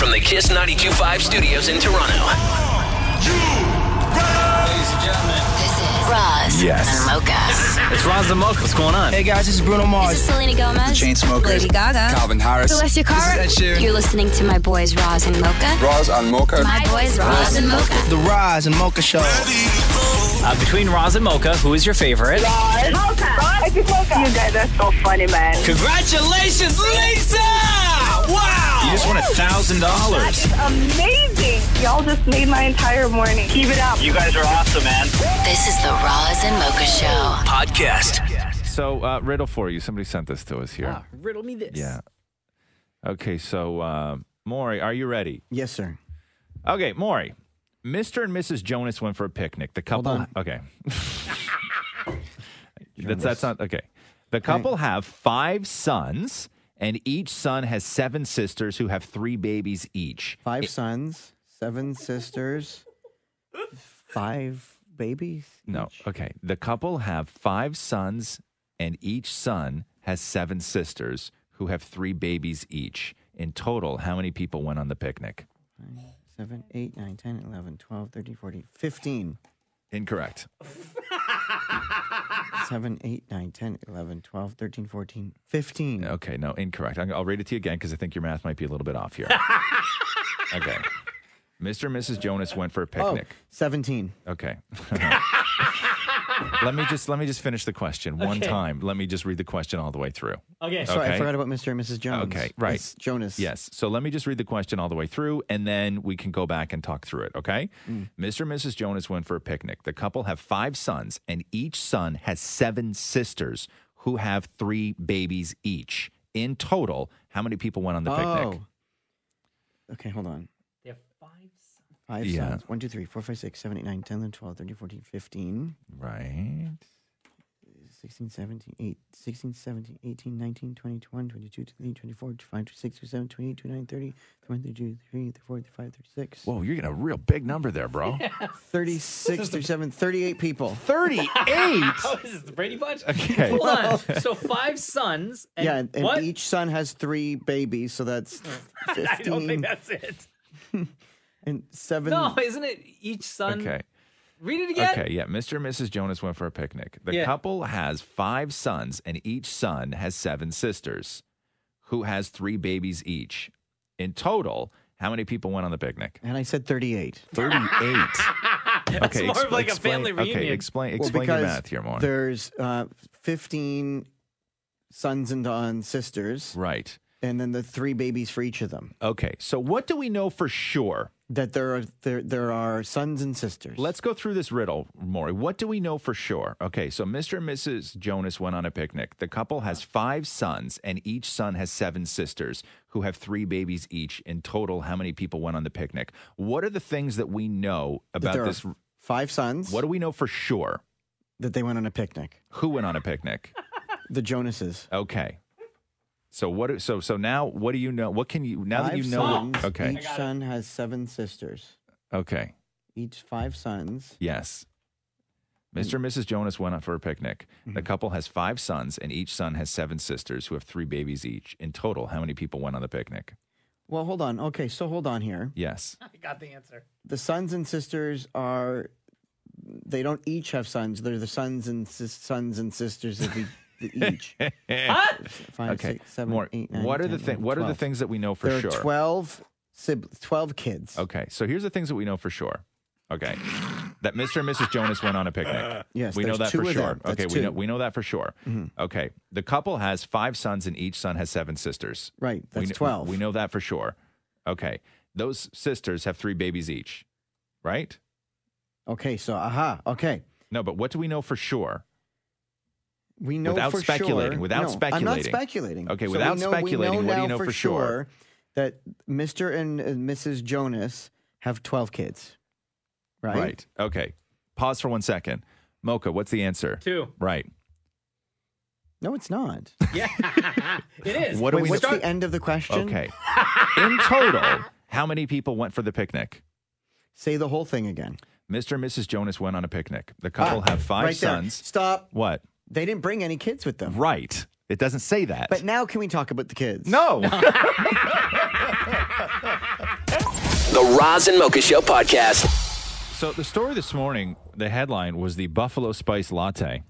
from the Kiss 92.5 studios in Toronto. Ladies and gentlemen, This is Roz and Mocha. It's Roz and Mocha. What's going on? Hey guys, this is Bruno Mars. This is Selena Gomez. Chainsmokers, Lady Gaga. Calvin Harris. Celestia Cara. This is Ed Sheeran. You're listening to my boys Roz and Mocha. Roz and Mocha. My boys Roz and Mocha. The Roz and Mocha Show. Between Roz and Mocha, who is your favorite? Mocha. You guys are so funny, man. Congratulations, Lisa! Wow! You just won $1,000. That is amazing. Y'all just made my entire morning. Keep it up. You guys are awesome, man. This is the Roz and Mocha Show. Podcast. So, riddle for you. Somebody sent this to us here. Riddle me this. Yeah. Okay, so, Maury, are you ready? Yes, sir. Okay, Maury. Mr. and Mrs. Jonas went for a picnic. The couple... Hold on. Okay. That's not... Okay. The couple have 5 sons, and each son has 7 sisters who have 3 babies each. 5 sons, 7 sisters, 5 babies. No, each. okay. The couple have 5 sons, and each son has 7 sisters who have 3 babies each. In total, how many people went on the picnic? 7, 8, 9, 10, 11, 12, 13, 14, 15. Incorrect. 7, 8, 9, 10, 11, 12, 13, 14, 15. Okay, no, incorrect. I'll read it to you again because I think your math might be a little bit off here. Okay. Mr. and Mrs. Jonas went for a picnic. 17. Okay. Let me just finish the question one time. Let me just read the question all the way through. Okay. Sorry, Okay. I forgot about Mr. and Mrs. Jones. Okay, right. It's Jonas. Yes. So let me just read the question all the way through, and then we can go back and talk through it, okay? Mr. and Mrs. Jonas went for a picnic. The couple have 5 sons, and each son has 7 sisters who have 3 babies each. In total, how many people went on the picnic? Okay, hold on. They have 5 sons. 5 Yeah. sons. 1, 2, 3, 4, 5, 6, 7, 8, 9, 10, 11, 12, 13, 14, 15. Right. 16, 17, 18, 19, 20, 21, 22, 23, 24, 25, 26, 27, 28, 29, 30, 32, 33, 34, 35, 36. Whoa, you're getting a real big number there, bro. 36, 37, 38 people. 38? Oh, is this the Brady Bunch? Okay. Hold on. So 5 sons. And Yeah, and what? each son has 3 babies, so that's 15. I don't think that's it. And 7. No, isn't it each son? Okay. Read it again. Okay, yeah. Mr. and Mrs. Jonas went for a picnic. The Yeah. couple has 5 sons, and each son has 7 sisters, who has 3 babies each. In total, how many people went on the picnic? And I said 38. 38. That's more of like a family reunion. Okay, explain your because math here more. There's 15 sons and sisters, Right. and then the 3 babies for each of them. Okay, so what do we know for sure? That there are sons and sisters. Let's go through this riddle, Maury. What do we know for sure? Okay, so Mr. and Mrs. Jonas went on a picnic. The couple has 5 sons, and each son has 7 sisters who have 3 babies each. In total, how many people went on the picnic? What are the things that we know That about there this? are 5 sons. What do we know for sure? That they went on a picnic. Who went on a picnic? The Jonases. Okay. So what? So now, what do you know? What can you now that 5 you know? sons. Okay. Each son has 7 sisters. Okay. Each 5 sons. Yes. Mr. and Mrs. Jonas went out for a picnic. The couple has 5 sons, and each son has 7 sisters who have 3 babies each. In total, how many people went on the picnic? Well, hold on. Okay, so hold on here. Yes. I got the answer. The sons and sisters they don't each have sons. They're the sons and sisters of each. 5, Okay. 6, 7, More. 8, 9, What are 10, the 11, What are the 12. things that we know for There are sure? 12 kids. Okay. So here's the things that we know for sure. Okay. That Mr. and Mrs. Jonas went on a picnic. Yes, we know there's that 2 for of sure. them. That's Okay, 2. we know that for sure. Okay. The couple has 5 sons, and each son has 7 sisters. Right, that's We 12. We know that for sure. Okay. Those sisters have 3 babies each, right? Okay, so okay. No, but what do we know for sure? We know Without for speculating, sure. without no, I'm speculating. not speculating. Okay, So without we know speculating, what do you now know for sure? that Mr. and Mrs. Jonas have 12 kids, right? Right. Okay. Pause for 1 second. Mocha, what's the answer? 2. Right. No, it's not. Yeah, it is. What do Wait, we what's know? the end of the question? Okay. In total, how many people went for the picnic? Say the whole thing again. Mr. and Mrs. Jonas went on a picnic. The couple have 5 right there. sons. Stop. What? They didn't bring any kids with them. Right. It doesn't say that. But now can we talk about the kids? no. The Roz and Mocha Show podcast. So the story this morning, the headline was the Buffalo Spice Latte.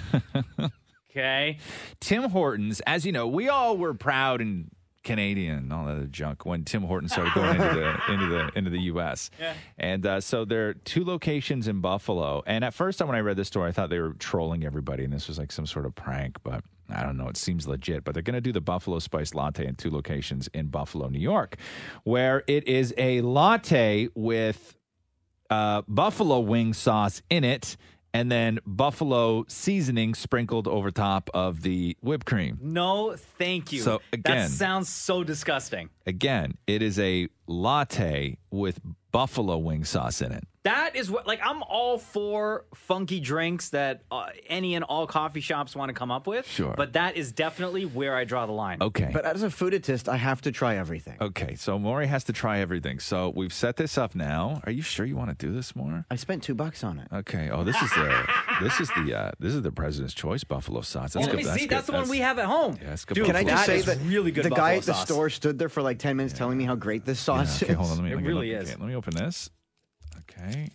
Okay. Tim Hortons, as you know, we all were proud and Canadian and all that other junk when Tim Hortons started going into the U.S. Yeah. And so there are 2 locations in Buffalo. And at first, when I read this story, I thought they were trolling everybody, and this was like some sort of prank. But I don't know. It seems legit. But they're going to do the Buffalo Spice Latte in 2 locations in Buffalo, New York, where it is a latte with buffalo wing sauce in it, and then buffalo seasoning sprinkled over top of the whipped cream. No, thank you. So, again- that sounds so disgusting. Again, it is a latte with buffalo wing sauce in it. That is what, like, I'm all for funky drinks that any and all coffee shops want to come up with. Sure. But that is definitely where I draw the line. Okay. But as a foodist, I have to try everything. Okay, so Maury has to try everything. So we've set this up now. Are you sure you want to do this more? I spent $2 on it. Okay. Oh, this is the President's Choice buffalo sauce. Let me see. That's the one we have at home. Yeah, that's good. Dude, Can I just that say is that really good the guy at the buffalo sauce. store stood there for like 10 minutes telling me how great this sauce Okay, is? hold on. Let me really okay, is. let me open this. Okay.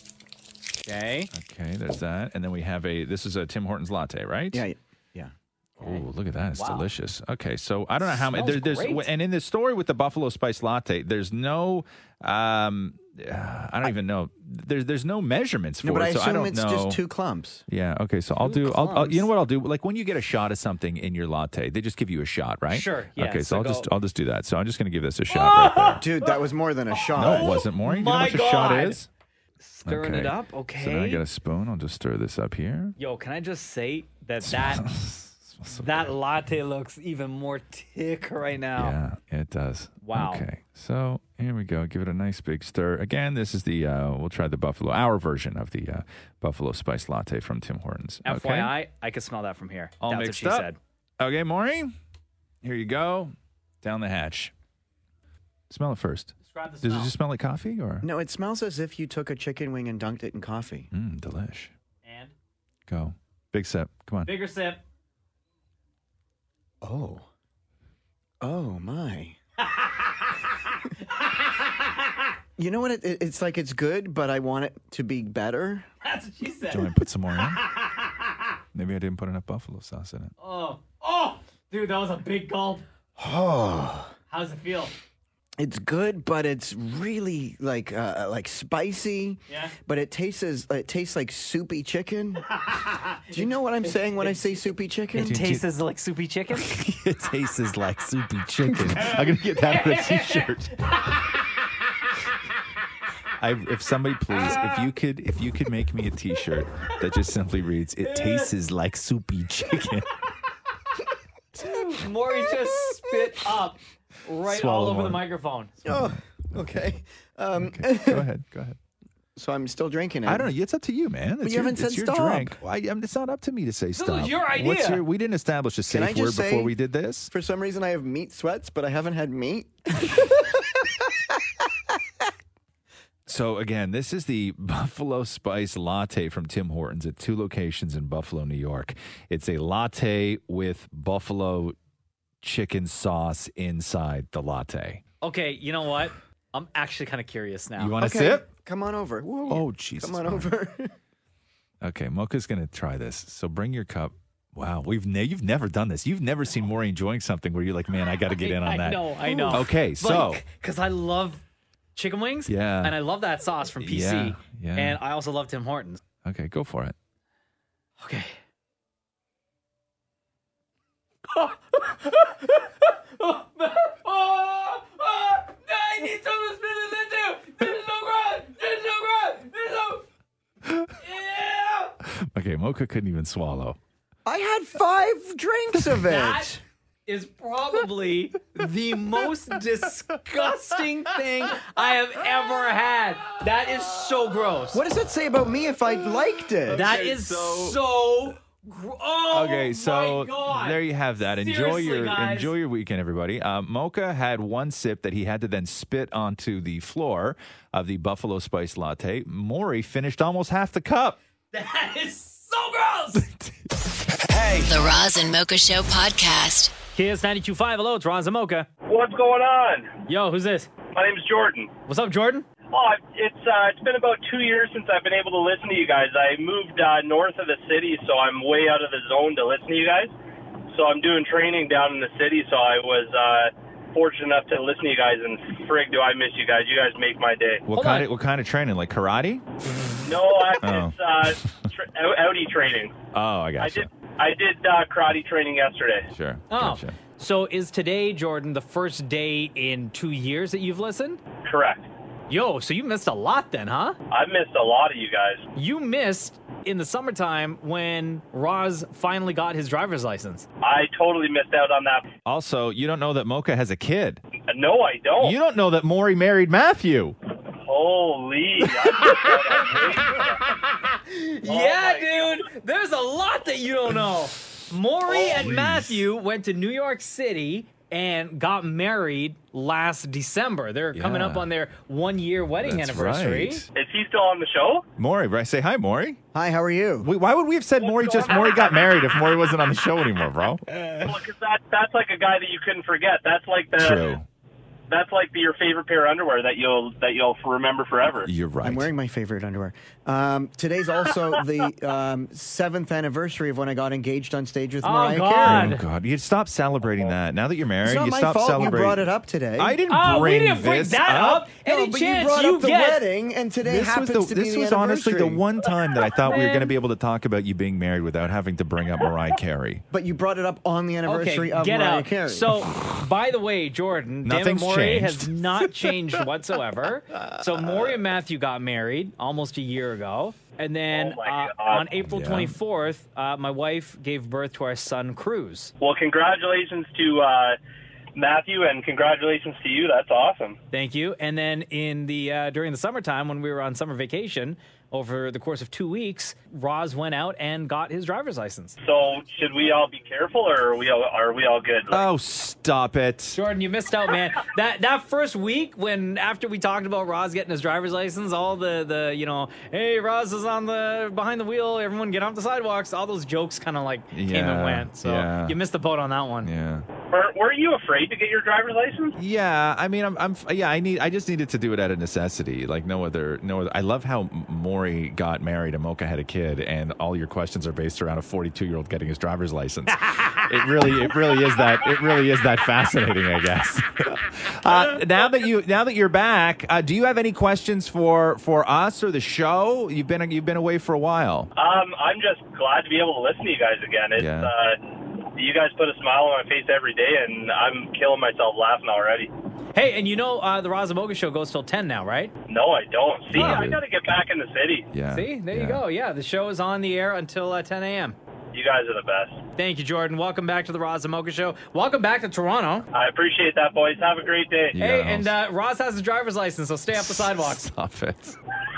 Okay. Okay, there's that. And then we have this is a Tim Hortons latte, right? Yeah, yeah. Oh, look at that. It's Wow. delicious. Okay, so I don't know how many. Smells There's great. and in the story with the Buffalo Spice Latte, there's no, I don't even know. There's no measurements for No, but I it, so I assume don't it's know. just 2 clumps. Yeah. Okay. So I'll you know what I'll do? Like when you get a shot of something in your latte, they just give you a shot, right? Sure, yeah, Okay. so I'll just do that. So I'm just going to give this a shot right Dude, that was more than a shot. there. No, it wasn't, Maury. You know my what a shot God. is? Stirring Okay. it up. Okay. So now I got a spoon. I'll just stir this up here. Yo, can I just say that So that latte looks even more thick right now. Yeah, it does. Wow. Okay, so here we go. Give it a nice big stir. Again, this is the we'll try our version of the Buffalo Spice Latte from Tim Hortons. Okay? FYI, I can smell that from here. All That's what mixed she up. said. Okay, Maury, here you go. Down the hatch. Smell it first. Describe the Does smell. it just smell like coffee or? No, it smells as if you took a chicken wing and dunked it in coffee. Delish. And Go. Big sip. Come on. bigger sip. Oh. Oh, my. You know what? It's like it's good, but I want it to be better. That's what she said. Do you want me to put some more in? Maybe I didn't put enough buffalo sauce in it. Oh, dude, that was a big gulp. Oh. How's it feel? It's good, but it's really like spicy. Yeah. But it tastes like soupy chicken. Do you know what I'm saying when I say soupy chicken? It tastes like soupy chicken. It tastes like soupy chicken. I'm gonna get that on a t-shirt. If somebody please, if you could make me a t-shirt that just simply reads, "It tastes like soupy chicken." Maury just spit up right Swallow all over more. the microphone. Oh, okay. Go ahead. So I'm still drinking it. I don't know. It's up to you, man. It's you haven't it's said your stop. drink. It's not up to me to say This stop. was your idea. We didn't establish a Can I safe just word before say- we did this. For some reason, I have meat sweats, but I haven't had meat. So again, this is the Buffalo Spice Latte from Tim Hortons at 2 locations in Buffalo, New York. It's a latte with buffalo chicken sauce inside the latte. Okay, you know what? I'm actually kind of curious now. You want to Okay, sip? come on over. Whoa. Oh, Jesus. Come on Maury. over. Okay, Mocha's going to try this. So bring your cup. Wow, you've never done this. You've never seen Maury enjoying something where you're like, man, I got to get in on that. I know. Okay, so because I love chicken wings. Yeah. And I love that sauce from PC. Yeah. And I also love Tim Hortons. okay, go for it. Okay. I need some of this in there too. This is so gross. This is so gross. This is so... Yeah. Okay, Mocha couldn't even swallow. I had 5 drinks of That it. is probably the most disgusting thing I have ever had. That is so gross. What does that say about me if I liked it? That is so... Oh, Okay, so my God. there you have that. Seriously, guys. Enjoy your weekend, everybody. Mocha had one sip that he had to then spit onto the floor of the Buffalo Spice Latte. Maury finished almost half the cup. That is so gross. The Roz and Mocha Show podcast. Here's 92.5. Hello, it's Ron Zamoka. What's going on? Yo, who's this? My name's Jordan. What's up, Jordan? Oh, it's been about 2 years since I've been able to listen to you guys. I moved north of the city, so I'm way out of the zone to listen to you guys. So I'm doing training down in the city, so I was fortunate enough to listen to you guys, and frig, do I miss you guys. You guys make my day. What kind of training? Like karate? No, it's Audi training. Oh, I got you. I did karate training yesterday. Sure. Oh, Gotcha. so is today, Jordan, the first day in 2 years that you've listened? Correct. Yo, so you missed a lot then, huh? I missed a lot of you guys. You missed in the summertime when Roz finally got his driver's license. I totally missed out on that. Also, you don't know that Mocha has a kid. No, I don't. You don't know that Maury married Matthew. Holy. Yeah, dude. There's a lot that you don't know. Maury and Matthew went to New York City and got married last December. They're coming up on their 1 year wedding anniversary. Right. Is he still on the show? Maury, say hi, Maury. Hi, how are you? Why would we have said Maury got married if Maury wasn't on the show anymore, bro? Well, because that's like a guy that you couldn't forget. That's like True. That's like your favorite pair of underwear that you'll remember forever. You're right. I'm wearing my favorite underwear. Today's also the 7th anniversary of when I got engaged on stage with Mariah Carey. Oh, God. You stop celebrating that. Now that you're married, It's not you my stop fault celebrating. you brought it up today. I didn't we bring didn't bring this that up. No, Any but chance you brought up the get... wedding, and today This happens was to be this the was honestly the anniversary. one time that I thought we were Man. going to be able to talk about you being married without having to bring up Mariah Carey. But you brought it up on the anniversary Okay, of get Mariah out. Carey. So, by the way, Jordan, Nothing's Dammit Maury changed. has not changed whatsoever. So, Maury and Matthew got married almost a year ago. And then Oh my God. on April 24th, my wife gave birth to our son, Cruz. Well, congratulations to Matthew, and congratulations to you. That's awesome. Thank you. And then in the during the summertime, when we were on summer vacation, over the course of 2 weeks, Roz went out and got his driver's license. So, should we all be careful, or are we all good? Oh, stop it. Jordan, you missed out, man. That first week, when after we talked about Roz getting his driver's license, all the hey, Roz is on the behind the wheel, everyone get off the sidewalks, all those jokes kind of like came and went. So you missed the boat on that one. Yeah. Were you afraid to get your driver's license? Yeah, I mean, I just needed to do it out of necessity, like no other. I love how Maury got married and Mocha had a kid, and all your questions are based around a 42-year-old getting his driver's license. It really is that fascinating, I guess. Now that you're back, do you have any questions for us or the show? You've been away for a while. I'm just glad to be able to listen to you guys again. It's you guys put a smile on my face every day, and I'm killing myself laughing already. Hey, and the Roz and Mocha show goes till 10 now, right? No, I don't. See, No, I dude. got to get back in the city. Yeah. See, there you go. Yeah, the show is on the air until 10 a.m. You guys are the best. Thank you, Jordan. Welcome back to the Roz and Mocha show. Welcome back to Toronto. I appreciate that, boys. Have a great day. Yeah. Hey, and Roz has a driver's license, so stay off the sidewalks. Stop it.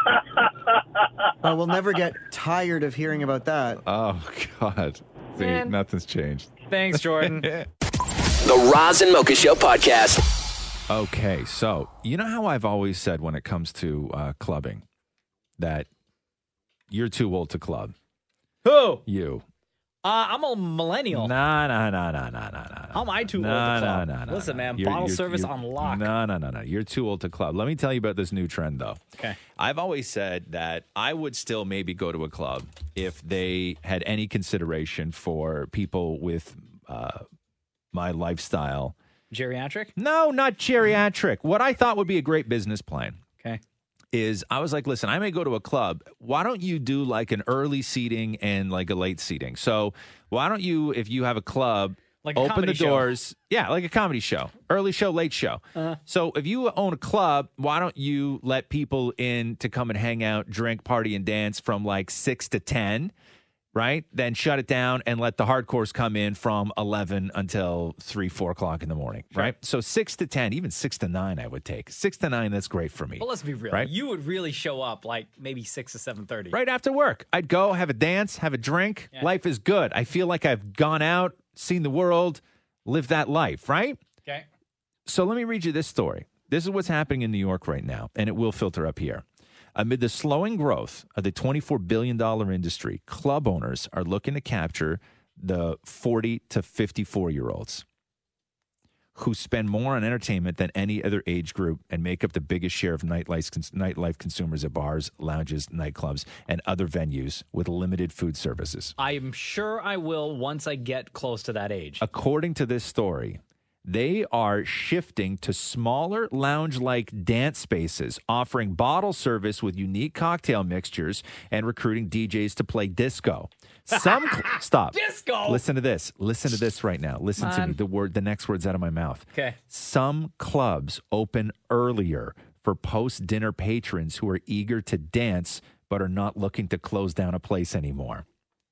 We'll never get tired of hearing about that. Oh, God. See, Man. nothing's changed. Thanks, Jordan. The Roz and Mocha Show podcast. Okay, so you know how I've always said when it comes to clubbing that you're too old to club. Who? You. I'm a millennial. No. How am I too old to club? No. Listen, man, You're- bottle you're- service you're- on lock. No. You're too old to club. Let me tell you about this new trend, though. Okay. I've always said that I would still maybe go to a club if they had any consideration for people with my lifestyle. Geriatric? No, not geriatric. What I thought would be a great business plan Okay. is I was like, listen, I may go to a club. Why don't you do like an early seating and like a late seating? So why don't you, if you have a club, Like a open comedy the show. doors. Yeah, like a comedy show. Early show, late show. So if you own a club, why don't you let people in to come and hang out, drink, party, and dance from like 6 to 10, right? Then shut it down and let the hardcores come in from 11 until 3, 4 o'clock in the morning, right? So 6 to 10, even 6 to 9 I would take. 6 to 9, that's great for me. But let's be real. Right? You would really show up like maybe 6 to 7:30. Right after work. I'd go, have a dance, have a drink. Yeah. Life is good. I feel like I've gone out, seen the world, lived that life, right? Okay. So let me read you this story. This is what's happening in New York right now, and it will filter up here. Amid the slowing growth of the $24 billion industry, club owners are looking to capture the 40 to 54-year-olds. who spend more on entertainment than any other age group and make up the biggest share of nightlife consumers at bars, lounges, nightclubs, and other venues with limited food services. I'm sure I will once I get close to that age. According to this story, they are shifting to smaller lounge-like dance spaces, offering bottle service with unique cocktail mixtures and recruiting DJs to play disco. Stop. Disco. Listen to this. Listen to this right now. Listen to me. The next word's out of my mouth. Okay. Some clubs open earlier for post-dinner patrons who are eager to dance but are not looking to close down a place anymore.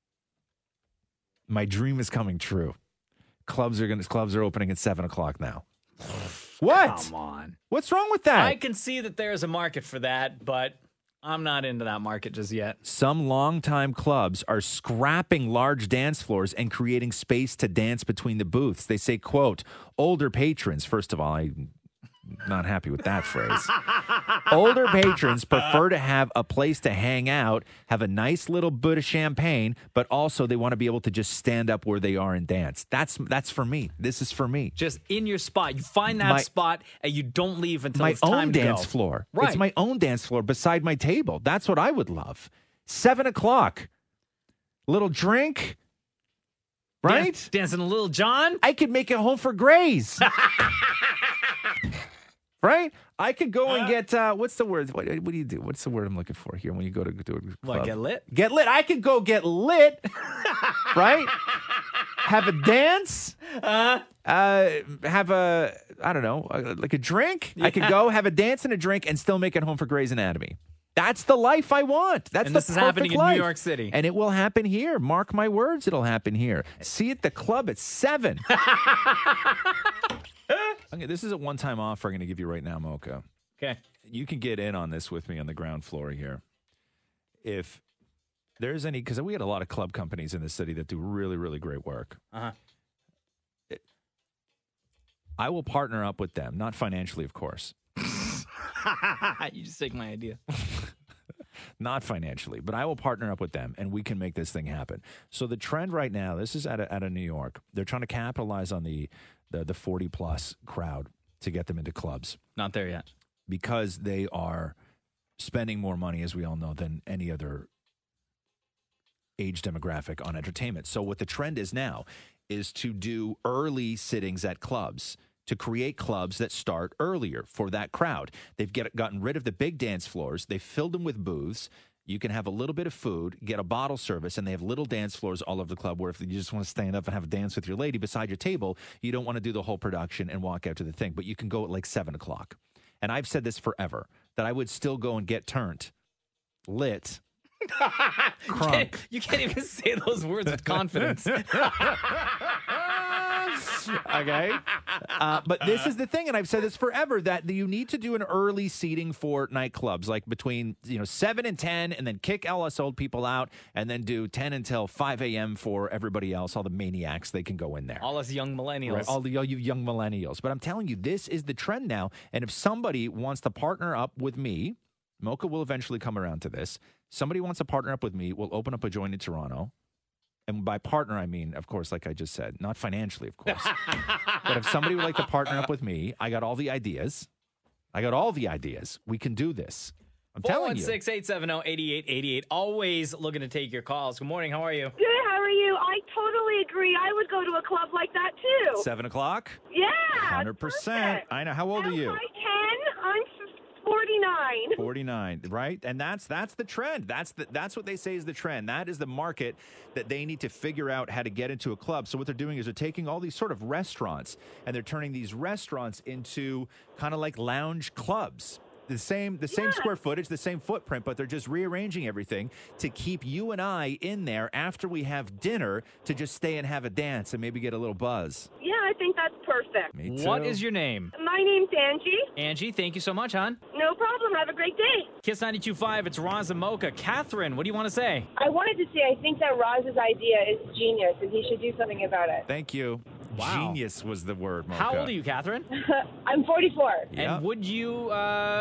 My dream is coming true. Clubs are opening at 7:00 now. What? Come on. What's wrong with that? I can see that there's a market for that, but I'm not into that market just yet. Some longtime clubs are scrapping large dance floors and creating space to dance between the booths. They say, quote, older patrons, first of all, I'm not happy with that phrase. Older patrons prefer to have a place to hang out, have a nice little bit of champagne, but also they want to be able to just stand up where they are and dance. That's for me. This is for me. Just in your spot. You find that spot and you don't leave until my it's time own to dance go. floor. Right. It's my own dance floor beside my table. That's what I would love. 7:00. Little drink. Right? Dancing a Little John. I could make it home for Grays. Right? I could go and get, what's the word? What do you do? What's the word I'm looking for here when you go to do a club? What, get lit? Get lit. I could go get lit, right? Have a dance, have a, I don't know, like a drink. Yeah. I could go have a dance and a drink and still make it home for Grey's Anatomy. That's the life I want. That's and the this is perfect happening life. in New York City. And it will happen here. Mark my words, it'll happen here. See you at the club at 7. Okay, this is a one-time offer I'm going to give you right now, Mocha. Okay. You can get in on this with me on the ground floor here. If there's any, because we had a lot of club companies in the city that do really, really great work. Uh-huh. I will partner up with them, not financially, of course. You just take my idea. Not financially, but I will partner up with them, and we can make this thing happen. So the trend right now, this is out of New York. They're trying to capitalize on the 40-plus crowd to get them into clubs. Not there yet. Because they are spending more money, as we all know, than any other age demographic on entertainment. So what the trend is now is to do early sittings at clubs, to create clubs that start earlier for that crowd. They've gotten rid of the big dance floors. They've filled them with booths. You can have a little bit of food, get a bottle service, and they have little dance floors all over the club where if you just want to stand up and have a dance with your lady beside your table, you don't want to do the whole production and walk out to the thing. But you can go at like 7:00. And I've said this forever, that I would still go and get turned, lit, crunk. You can't even say those words with confidence. Okay. But this is the thing, and I've said this forever, that you need to do an early seating for nightclubs, like between 7 and 10, and then kick all us old people out, and then do 10 until 5 a.m. for everybody else, all the maniacs, they can go in there. All us young millennials. Right, all you young millennials. But I'm telling you, this is the trend now, and if somebody wants to partner up with me, Mocha will eventually come around to this. Somebody wants to partner up with me, we'll open up a joint in Toronto. And by partner, I mean, of course, like I just said, not financially, of course. But if somebody would like to partner up with me, I got all the ideas. We can do this. I'm telling you. 416-870-8888. Always looking to take your calls. Good morning. How are you? Good, how are you? I totally agree. I would go to a club like that, too. 7:00? Yeah. 100%. Perfect. I know. How old are you? I 10. I'm 49. 49, right? And that's the trend. That's what they say is the trend. That is the market that they need to figure out how to get into a club. So what they're doing is they're taking all these sort of restaurants and they're turning these restaurants into kind of like lounge clubs. The same square footage, the same footprint, but they're just rearranging everything to keep you and I in there after we have dinner to just stay and have a dance and maybe get a little buzz. Yeah, I think that's perfect. Me too. What is your name? My name's Angie. Angie, thank you so much, hon. No problem. Have a great day. Kiss 92.5, it's Roz and Mocha. Catherine, what do you want to say? I wanted to say I think that Roz's idea is genius and he should do something about it. Thank you. Wow. Genius was the word, Mocha. How old are you, Catherine? I'm 44. Yeah. And would you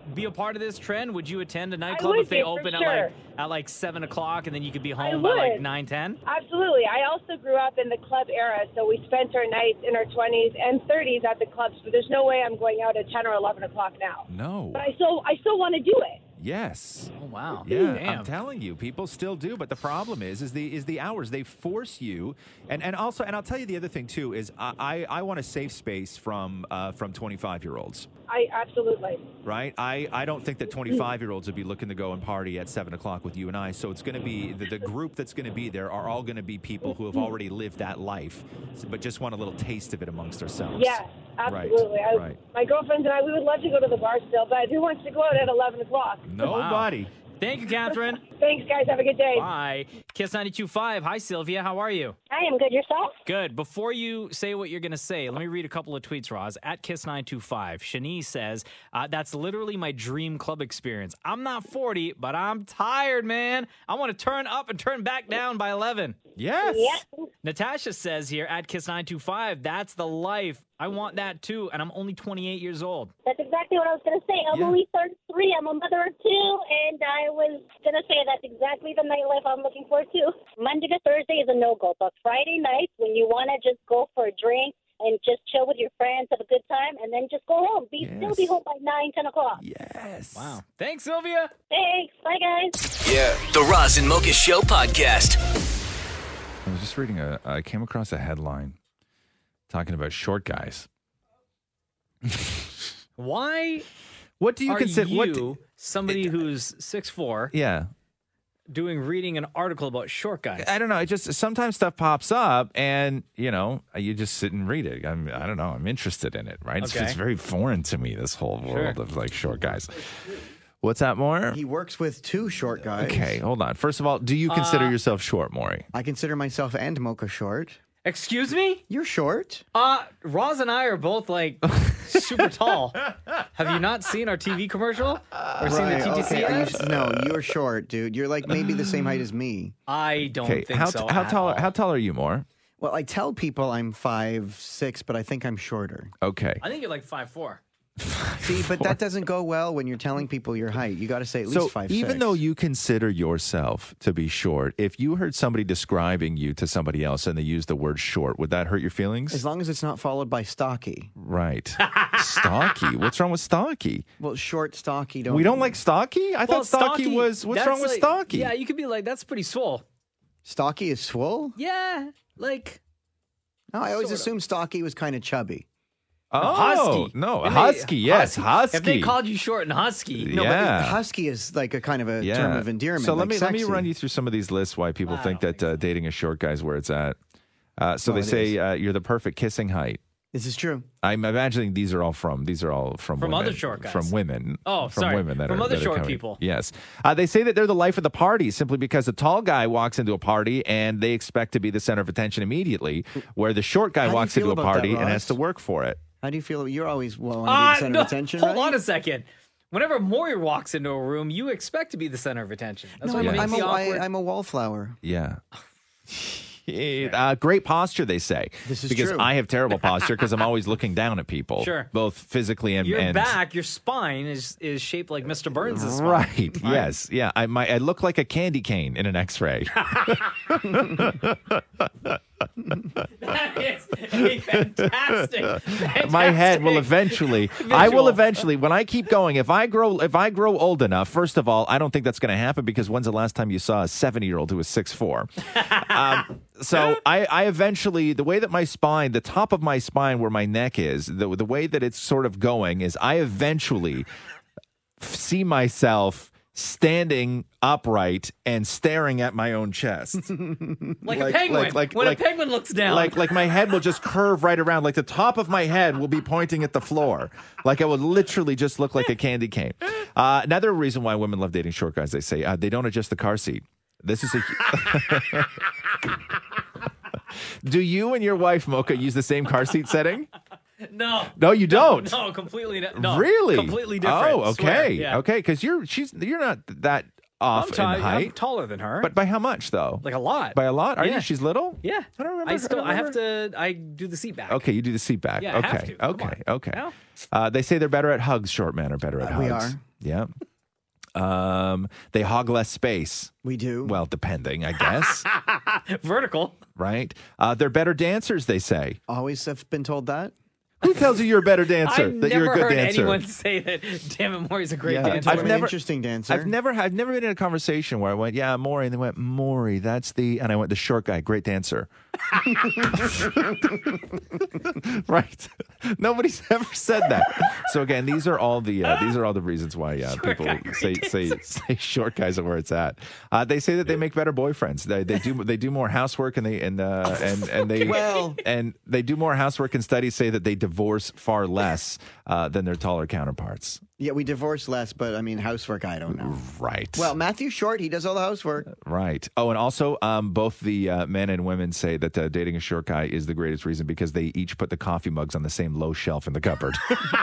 be a part of this trend? Would you attend a nightclub would if they be, for open sure. at like 7 o'clock and then you could be I home by like would. 9, 10? Absolutely. I also grew up in the club era, so we spent our nights in our 20s and 30s at the clubs, but there's no way I'm going out at 10 or 11 o'clock now. No. But I still want to do it. Yes. Oh, wow. Yeah, Damn. I'm telling you, people still do. But the problem is the hours. They force you, and also, and I'll tell you the other thing too is I want a safe space from 25-year-olds. Absolutely. Right? I don't think that 25-year-olds would be looking to go and party at 7 o'clock with you and I. So it's going to be the group that's going to be there are all going to be people who have already lived that life, but just want a little taste of it amongst ourselves. Yeah, absolutely. Right. My girlfriends and I, we would love to go to the bar still, but who wants to go out at 11 o'clock? Nobody. Wow. Thank you, Catherine. Thanks, guys. Have a good day. Bye. Kiss 92.5. Hi, Sylvia. How are you? I am good. Yourself? Good. Before you say what you're going to say, let me read a couple of tweets, Roz. At Kiss925, Shanice says, that's literally my dream club experience. I'm not 40, but I'm tired, man. I want to turn up and turn back down by 11. Yes. Yeah. Natasha says here at Kiss925, that's the life. I want that too, and I'm only 28 years old. That's exactly what I was going to say. I'm only 33. I'm a mother of two, and I was going to say that's exactly the nightlife I'm looking for too. Monday to Thursday is a no-go, but Friday nights when you want to just go for a drink and just chill with your friends, have a good time, and then just go home. Still be home by 9, 10 o'clock. Yes. Wow. Thanks, Sylvia. Thanks. Bye, guys. Yeah. The Roz and Mocha Show podcast. I was just reading I came across a headline talking about short guys. Why? What do you consider? Somebody who's 6'4", Yeah. reading an article about short guys? I don't know. It just sometimes stuff pops up, and you just sit and read it. I don't know. I'm interested in it, right? Okay. It's very foreign to me. This whole world of like short guys. What's that, More? He works with two short guys. Okay, hold on. First of all, do you consider yourself short, Maury? I consider myself and Mocha short. Excuse me? You're short. Roz and I are both like super tall. Have you not seen our TV commercial or seen the TTC okay. ads? No, you're short, dude. You're like maybe the same height as me. I don't think so. How tall are you, More? Well, I tell people I'm 5'6", but I think I'm shorter. Okay. I think you're like 5'4". See, but that doesn't go well when you're telling people your height. You got to say at least 5'6". Even though you consider yourself to be short, if you heard somebody describing you to somebody else and they used the word short, would that hurt your feelings? As long as it's not followed by stocky. Right. Stocky? What's wrong with stocky? Well, short, stocky. We don't like stocky? I thought stocky was... What's wrong with stocky? Yeah, you could be like, that's pretty swole. Stocky is swole? Yeah, like... No, I always assumed stocky was kind of chubby. Oh, husky. No, husky, yes, husky. If they called you short and husky. No, but husky is like a kind of a term of endearment. So like let me run you through some of these lists why people think that dating a short guy is where it's at. They say you're the perfect kissing height. This is true. I'm imagining these are all from women, other short guys. From women. Oh, from sorry. women From other short coming. people. Yes. They say that they're the life of the party simply because a tall guy walks into a party and they expect to be the center of attention immediately, where the short guy walks into a party and has to work for it. How do you feel? You're always want to be the center of attention, Hold right? on a second. Whenever Maury walks into a room, you expect to be the center of attention. That's No, what makes you awkward. I'm a wallflower. Yeah. Great posture, they say. This is because true. I have terrible posture because I'm always looking down at people. Sure. Both physically and... Your back, your spine is shaped like Mr. Burns' spine. Right. Yes. Yeah. I look like a candy cane in an X-ray. That is a fantastic. My head will eventually. I will eventually. When I keep going, if I grow old enough, first of all, I don't think that's going to happen because when's the last time you saw a 70-year-old who was 6'4"? So I eventually, the way that my spine, the top of my spine where my neck is, the way that it's sort of going is I eventually see myself standing upright and staring at my own chest. Like a penguin. When a penguin looks down. Like my head will just curve right around. Like the top of my head will be pointing at the floor. Like I would literally just look like a candy cane. Another reason why women love dating short guys, they say, they don't adjust the car seat. This is a... Do you and your wife, Mocha, use the same car seat setting? No. No, you don't. No, completely. No, really? Completely different. Oh, okay. Swear. Yeah. Okay, because you're not that off in I'm height. taller than her. But by how much, though? Like a lot. By a lot? Are Yeah. you? She's little? Yeah. I don't remember. I do the seat back. Okay, you do the seat back. Yeah, I okay. have to. Come Okay. on. No? They say they're better at hugs. Short men are better at hugs. We are. Yeah. They hog less space. We do. Well, depending, I guess. Vertical. Right? They're better dancers, they say. Always have been told that. Who tells you you're a better dancer? I've that you're never a good heard dancer? anyone say that. Damn it, Maury's a great dancer. I've never, interesting dancer. I've never been in a conversation where I went, yeah, Maury, and they went, Maury, that's and I went, the short guy, great dancer. Right? Nobody's ever said that. So again, these are all the reasons why people say short guys are where it's at. They say that they make better boyfriends. They do more housework and they do more housework, and studies say that they divorce far less than their taller counterparts. Yeah, we divorce less, but I mean, housework, I don't know. Right. Well, Matthew Short, he does all the housework. Right. Oh, and also both the men and women say that dating a short guy is the greatest reason because they each put the coffee mugs on the same low shelf in the cupboard.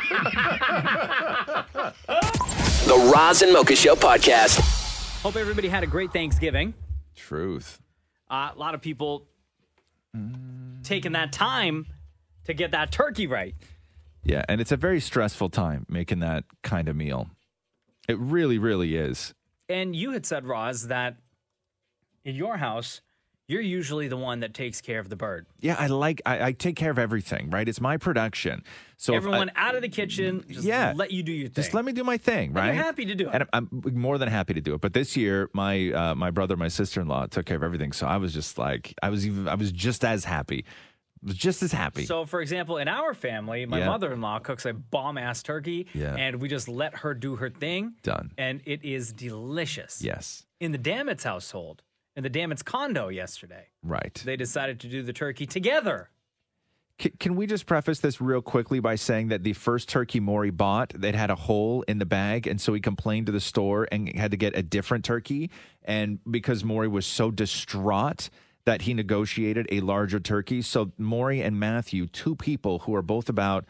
The Roz and Mocha Show podcast. Hope everybody had a great Thanksgiving. Truth. A lot of people taking that time to get that turkey right. Yeah, and it's a very stressful time making that kind of meal. It really, really is. And you had said, Roz, that in your house, you're usually the one that takes care of the bird. Yeah, I take care of everything, right? It's my production. So everyone out of the kitchen, just let you do your thing. Just let me do my thing, right? And you're happy to do it. And I'm more than happy to do it. But this year, my brother, my sister-in-law took care of everything. So I was just like, I was just as happy. Was just as happy. So, for example, in our family, my mother-in-law cooks a bomb-ass turkey, and we just let her do her thing. Done. And it is delicious. Yes. In the Damitz household, in the Damitz condo yesterday, right, they decided to do the turkey together. Can we just preface this real quickly by saying that the first turkey Maury bought, that had a hole in the bag, and so he complained to the store and had to get a different turkey. And because Maury was so distraught that he negotiated a larger turkey. So Maury and Matthew, two people who are both about,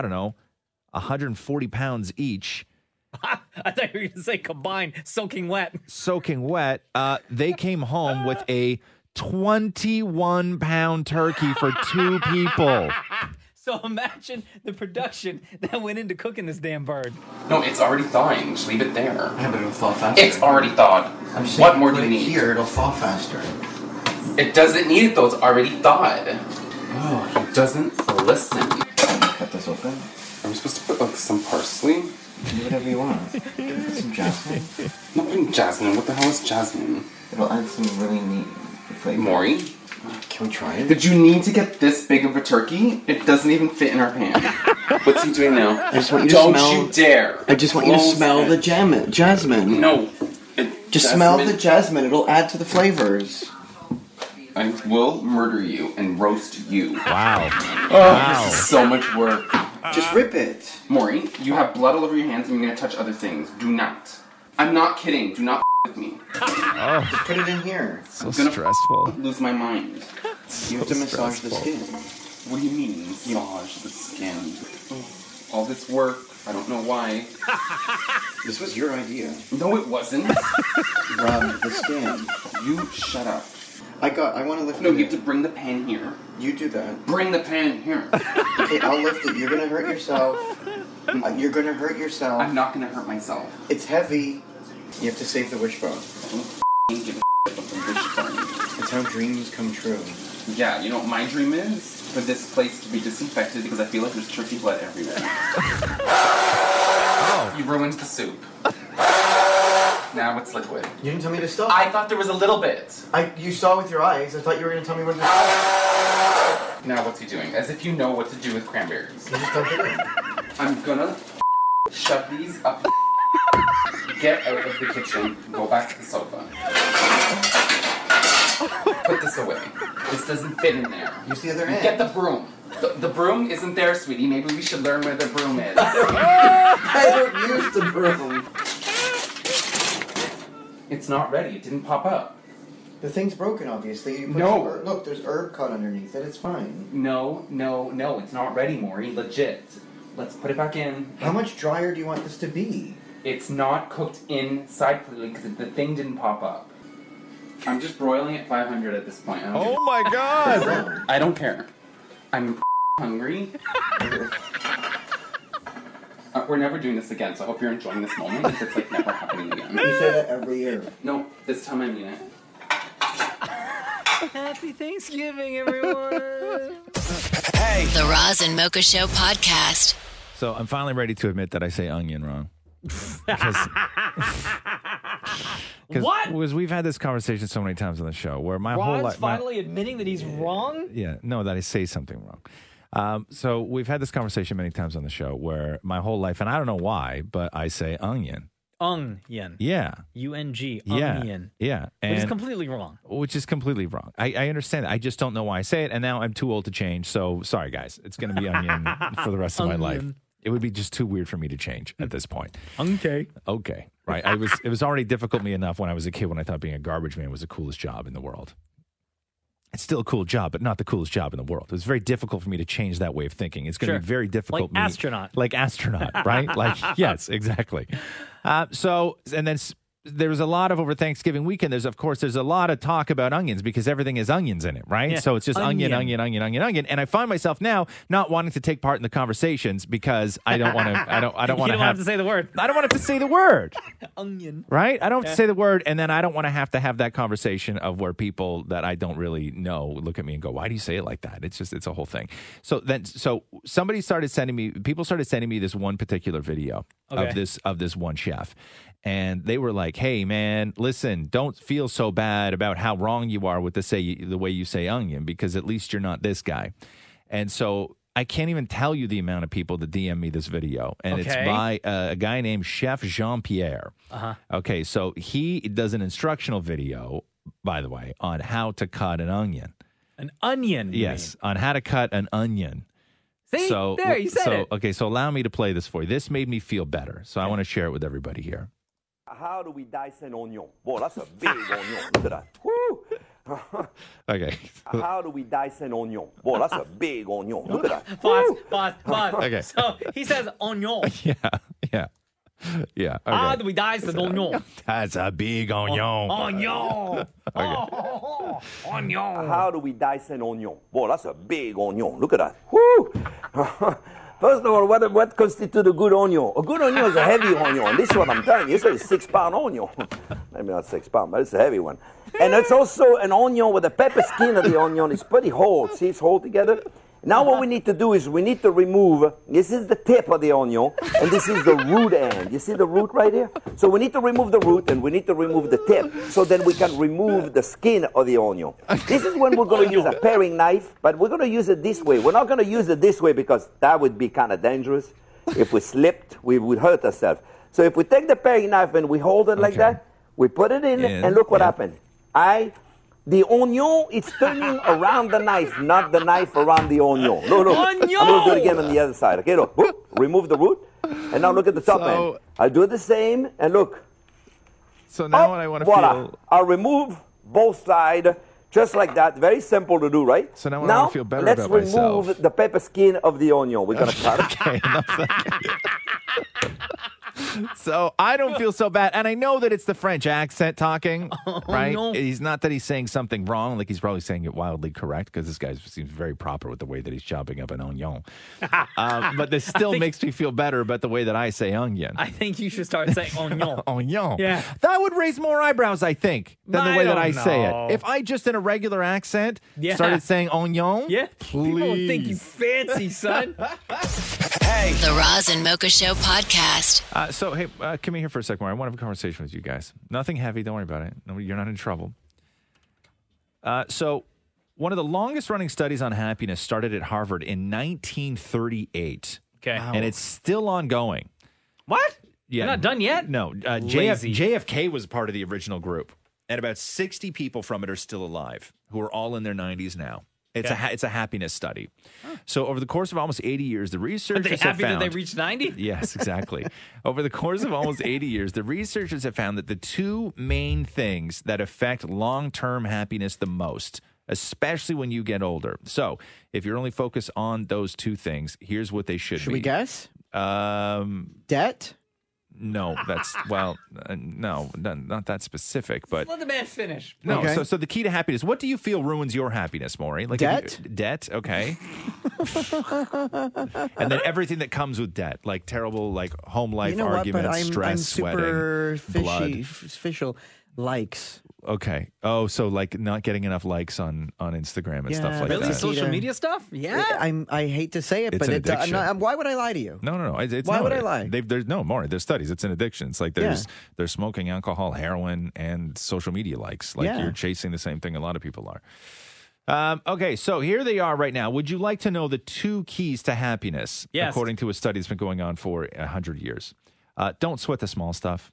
140 pounds each. I thought you were going to say combined, soaking wet. They came home with a 21-pound turkey for two people. So imagine the production that went into cooking this damn bird. No, it's already thawing. Just leave it there. Yeah, but it'll thaw faster. It's already thawed. What more do you need? Here, it'll thaw faster. It doesn't need it though, it's already thawed. Oh, he doesn't listen. Cut this open. Are we supposed to put some parsley? Do whatever you want. Put some jasmine. I'm not putting jasmine. What the hell is jasmine? It'll add some really neat flavor. Maury? Can we try it? Did you need to get this big of a turkey? It doesn't even fit in our pan. What's he doing now? I just want you to Don't smell. You dare. I just want you to smell the jasmine. No. Just smell the jasmine. It'll add to the flavors. I will murder you and roast you. Wow. This is so much work. Just rip it. Maury, you have blood all over your hands and you're going to touch other things. Do not. I'm not kidding. Do not with me. Oh. Just put it in here. So stressful. Lose my mind. You have to massage the skin. What do you mean, massage the skin? All this work, I don't know why. This was your idea. No, it wasn't. Rub the skin. You shut up. I want to lift it. No, you have to bring the pan here. You do that. Bring the pan here. Okay, I'll lift it. You're going to hurt yourself. You're going to hurt yourself. I'm not going to hurt myself. It's heavy. You have to save the wishbone. I don't give a about the wishbone. It's how dreams come true. Yeah, you know what my dream is? For this place to be disinfected because I feel like there's turkey blood everywhere. Oh. You ruined the soup. Now it's liquid. You didn't tell me to stop. I thought there was a little bit. You saw with your eyes. I thought you were going to tell me when to stop. Now what's he doing? As if you know what to do with cranberries. You just dump it in. I'm gonna shove these up. Get out of the kitchen. Go back to the sofa. Put this away. This doesn't fit in there. Use the other hand. Get the broom. The broom isn't there, sweetie. Maybe we should learn where the broom is. I don't use the broom. It's not ready. It didn't pop up. The thing's broken, obviously. You put No. Look, there's herb cut underneath it. It's fine. No. It's not ready, Maury. Legit. Let's put it back in. How much drier do you want this to be? It's not cooked inside clearly because the thing didn't pop up. I'm just broiling at 500 at this point. Oh my God! I don't care. I'm hungry. We're never doing this again, so I hope you're enjoying this moment because it's like never happening again. You say that every year. No, this time I mean it. Happy Thanksgiving, everyone. Hey. The Roz and Mocha Show podcast. So I'm finally ready to admit that I say onion wrong. What? Because we've had this conversation so many times on the show where my whole Ron's life. finally admitting that he's wrong? Yeah, no, that I say something wrong. So we've had this conversation many times on the show where my whole life, and I don't know why, but I say onion. Onion. Yeah. U-N-G. Yeah. Onion. Yeah. Which is completely wrong. Which is completely wrong. I understand that. I just don't know why I say it, and now I'm too old to change. So sorry, guys. It's going to be onion for the rest of my life. It would be just too weird for me to change at this point. Okay. Right. It was already difficult me enough when I was a kid when I thought being a garbage man was the coolest job in the world. It's still a cool job, but not the coolest job in the world. It was very difficult for me to change that way of thinking. It's going to be very difficult. Like astronaut. Like astronaut, right? Like, yes, exactly. And then there was a lot of over Thanksgiving weekend. There's a lot of talk about onions because everything has onions in it, right? Yeah. So it's just onion. And I find myself now not wanting to take part in the conversations because I don't want to. I don't want You don't have to say the word. I don't want to say the word. Onion. Right? I don't have to say the word, and then I don't want to have that conversation of where people that I don't really know look at me and go, "Why do you say it like that?" It's a whole thing. So somebody started sending me this one particular video of this one chef. And they were like, "Hey, man, listen, don't feel so bad about how wrong you are with the way you say onion, because at least you're not this guy." And so I can't even tell you the amount of people that DM me this video. And it's by a guy named Chef Jean-Pierre. Uh-huh. Okay, so he does an instructional video, by the way, on how to cut an onion. An onion? Yes, on how to cut an onion. See? There, you said it. Okay, so allow me to play this for you. This made me feel better, so I want to share it with everybody here. How do we dice an onion? Boy, that's a big onion. Look at that. Woo! Okay. How do we dice an onion? Boy, that's a big onion. Look at that. Pause. Okay. So he says onion. Yeah. Okay. How do we dice an onion? That's a big onion. Onion. Okay. Onion. How do we dice an onion? Boy, that's a big onion. Look at that. Woo! First of all, what constitutes a good onion? A good onion is a heavy onion. This is what I'm telling you. It's a 6-pound onion. Maybe not 6 pounds, but it's a heavy one. And it's also an onion with the pepper skin of the onion. It's pretty whole. See, it's whole together. Now what we need to do is we need to remove, this is the tip of the onion, and this is the root end. You see the root right here? So we need to remove the root, and we need to remove the tip, so then we can remove the skin of the onion. This is when we're going to use a paring knife, but we're going to use it this way. We're not going to use it this way because that would be kind of dangerous. If we slipped, we would hurt ourselves. So if we take the paring knife and we hold it like that, we put it in, and look what happened. The onion is turning around the knife, not the knife around the onion. Look. I'm going to do it again on the other side. Okay, look. Whoop, remove the root. And now look at the top end. I'll do the same, and look. So now what I want to feel... I'll remove both sides just like that. Very simple to do, right? So now I want to feel better about myself. Let's remove the pepper skin of the onion. We're going to cut it. Okay, So I don't feel so bad. And I know that it's the French accent talking, right? No. He's not that he's saying something wrong. Like he's probably saying it wildly correct because this guy seems very proper with the way that he's chopping up an onion. But this still makes me feel better about the way that I say onion. I think you should start saying onion. Onion. Yeah. That would raise more eyebrows, I think, than the way that I say know. it. If I just in a regular accent started saying onion, people would think you fancy, son. Hey. The Roz and Mocha Show podcast. So, hey, come in here for a second. I want to have a conversation with you guys. Nothing heavy. Don't worry about it. No, you're not in trouble. So, one of the longest running studies on happiness started at Harvard in 1938. Okay. And it's still ongoing. What? Yeah. You're not done yet? No. Lazy. JFK was part of the original group. And about 60 people from it are still alive, who are all in their 90s now. It's a happiness study. So over the course of almost 80 years, the researchers have found... Are they happy that they reached 90? Yes, exactly. Over the course of almost 80 years, the researchers have found that the two main things that affect long-term happiness the most, especially when you get older. So if you're only focused on those two things, here's what they should be. Should we guess? Debt? No, not that specific, but Let the man finish. no. Okay. So the key to happiness. What do you feel ruins your happiness, Maury? Like Debt? Debt. Okay. And then everything that comes with debt, like terrible, like home life You know what? arguments, But I'm stress, super sweating, blood. official. Likes. Okay. Oh, so like not getting enough likes on Instagram and stuff like Really? that. Social media stuff? Yeah. I hate to say it, It's but an I'm addiction. not, why would I lie to you? No. It's Why no, would I lie? There's no more. There's studies. It's an addiction. It's like there's smoking, alcohol, heroin, and social media likes. Like you're chasing the same thing a lot of people are. Okay, so here they are right now. Would you like to know the 2 keys to happiness? Yes. According to a study that's been going on for 100 years. Don't sweat the small stuff.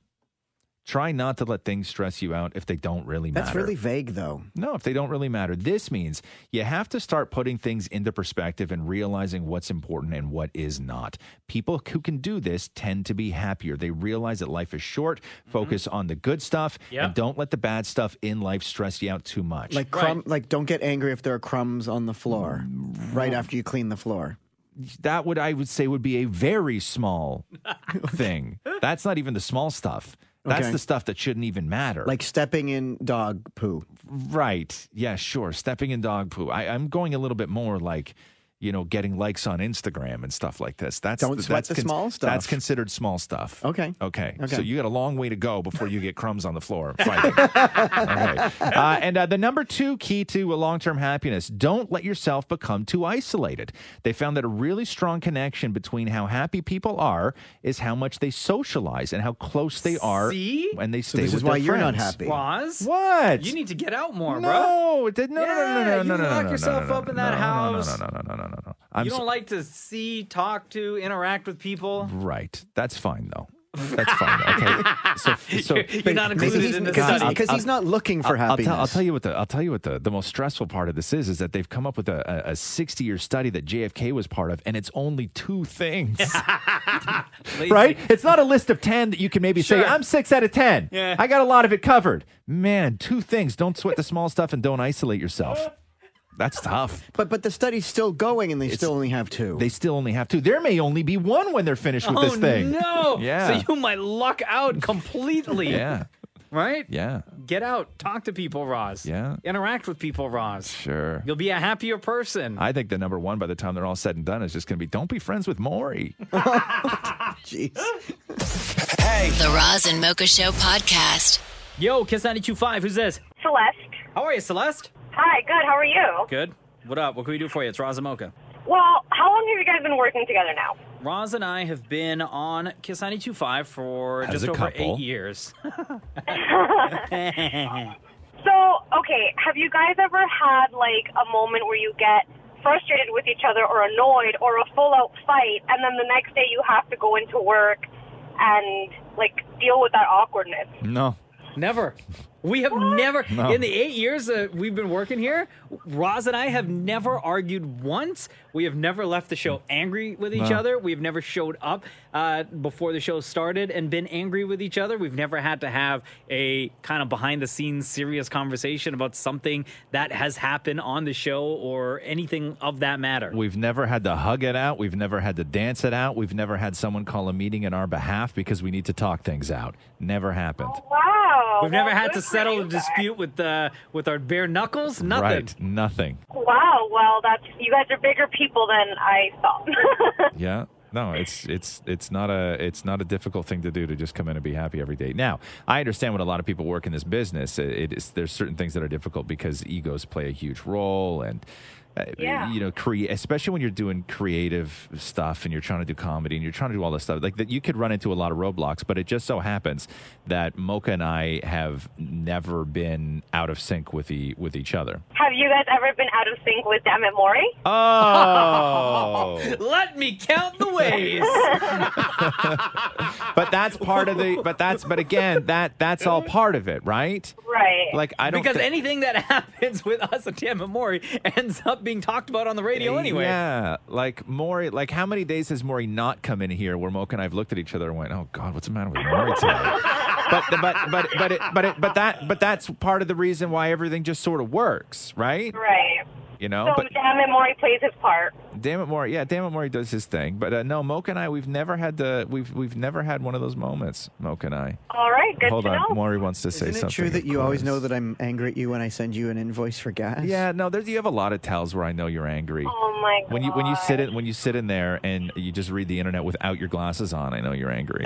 Try not to let things stress you out if they don't really matter. That's really vague, though. No, if they don't really matter. This means you have to start putting things into perspective and realizing what's important and what is not. People who can do this tend to be happier. They realize that life is short, focus on the good stuff, and don't let the bad stuff in life stress you out too much. Like like don't get angry if there are crumbs on the floor right after you clean the floor. That I would say would be a very small thing. That's not even the small stuff. That's Okay. the stuff that shouldn't even matter. Like stepping in dog poo. Right. Yeah, sure. Stepping in dog poo. I'm going a little bit more like, getting likes on Instagram and stuff like this. Don't sweat the small stuff. That's considered small stuff. Okay. So you got a long way to go before you get crumbs on the floor fighting. Okay. And the number 2 key to a long-term happiness, don't let yourself become too isolated. They found that a really strong connection between how happy people are is how much they socialize and how close they are when they stay this with is why their you're not friends. happy. Roz? What? You need to get out more, bro. No, no. You lock yourself up in that house. No. You don't like to see, talk to, interact with people. Right. That's fine, though. That's fine. Okay. So You're not included in the study. Because he's not looking for happiness. I'll tell you what the most stressful part of this is that they've come up with a 60-year study that JFK was part of, and it's only 2 things. Right? It's not a list of 10 that you can maybe say, I'm 6 out of 10. Yeah. I got a lot of it covered. Man, 2 things. Don't sweat the small stuff and don't isolate yourself. That's tough. But the study's still going, and they still only have 2. They still only have 2. There may only be 1 when they're finished with this thing. No. Yeah. So you might luck out completely. Yeah. Right? Yeah. Get out. Talk to people, Roz. Yeah. Interact with people, Roz. Sure. You'll be a happier person. I think the number 1 by the time they're all said and done is just going to be don't be friends with Maury. Jeez. The Roz and Mocha Show podcast. Yo, Kiss 92.5. Who's this? Celeste. How are you, Celeste? Hi, good. How are you? Good. What up? What can we do for you? It's Roz and Mocha. Well, how long have you guys been working together now? Roz and I have been on Kiss 92.5 for As just a over couple. 8 years. So, okay, have you guys ever had, like, a moment where you get frustrated with each other or annoyed or a full-out fight, and then the next day you have to go into work and, like, deal with that awkwardness? No. Never. We have never, No. in the 8 years we've been working here, Roz and I have never argued once. We have never left the show angry with each No. other. We've never showed up before the show started and been angry with each other. We've never had to have a kind of behind-the-scenes serious conversation about something that has happened on the show or anything of that matter. We've never had to hug it out. We've never had to dance it out. We've never had someone call a meeting in our behalf because we need to talk things out. Never happened. Wow. We've never well, had good to for settle you a guys. dispute with our bare knuckles. Nothing. Right. Nothing. Wow, well, you guys are bigger people than I thought. Yeah. No, it's not a difficult thing to do to just come in and be happy every day. Now, I understand when a lot of people work in this business, there's certain things that are difficult because egos play a huge role, and especially when you're doing creative stuff and you're trying to do comedy and you're trying to do all this stuff like that, you could run into a lot of roadblocks. But it just so happens that Mocha and I have never been out of sync with each other. Have you guys ever been out of sync with Dammit Maury? Oh. Let me count the ways. But that's part of but again, that's all part of it, right? Right. Like I don't Because anything that happens with us at Dammit Maury ends up being talked about on the radio anyway. Yeah, like Maury. Like how many days has Maury not come in here where Mocha and I have looked at each other and went, "Oh God, what's the matter with Maury today?" but that's part of the reason why everything just sort of works, right? Right. You know, So but Dammit Maury plays his part. Damn it, Maury. Yeah, damn it, Maury does his thing. But no, Mocha and I, we've never had one of those moments. Mocha and I. All right, good Hold to on, know. Maury wants to say Isn't it something. true that of you always course. know that I'm angry at you when I send you an invoice for gas? Yeah, no, you have a lot of tells where I know you're angry. Oh my god. When you sit in there and you just read the internet without your glasses on, I know you're angry.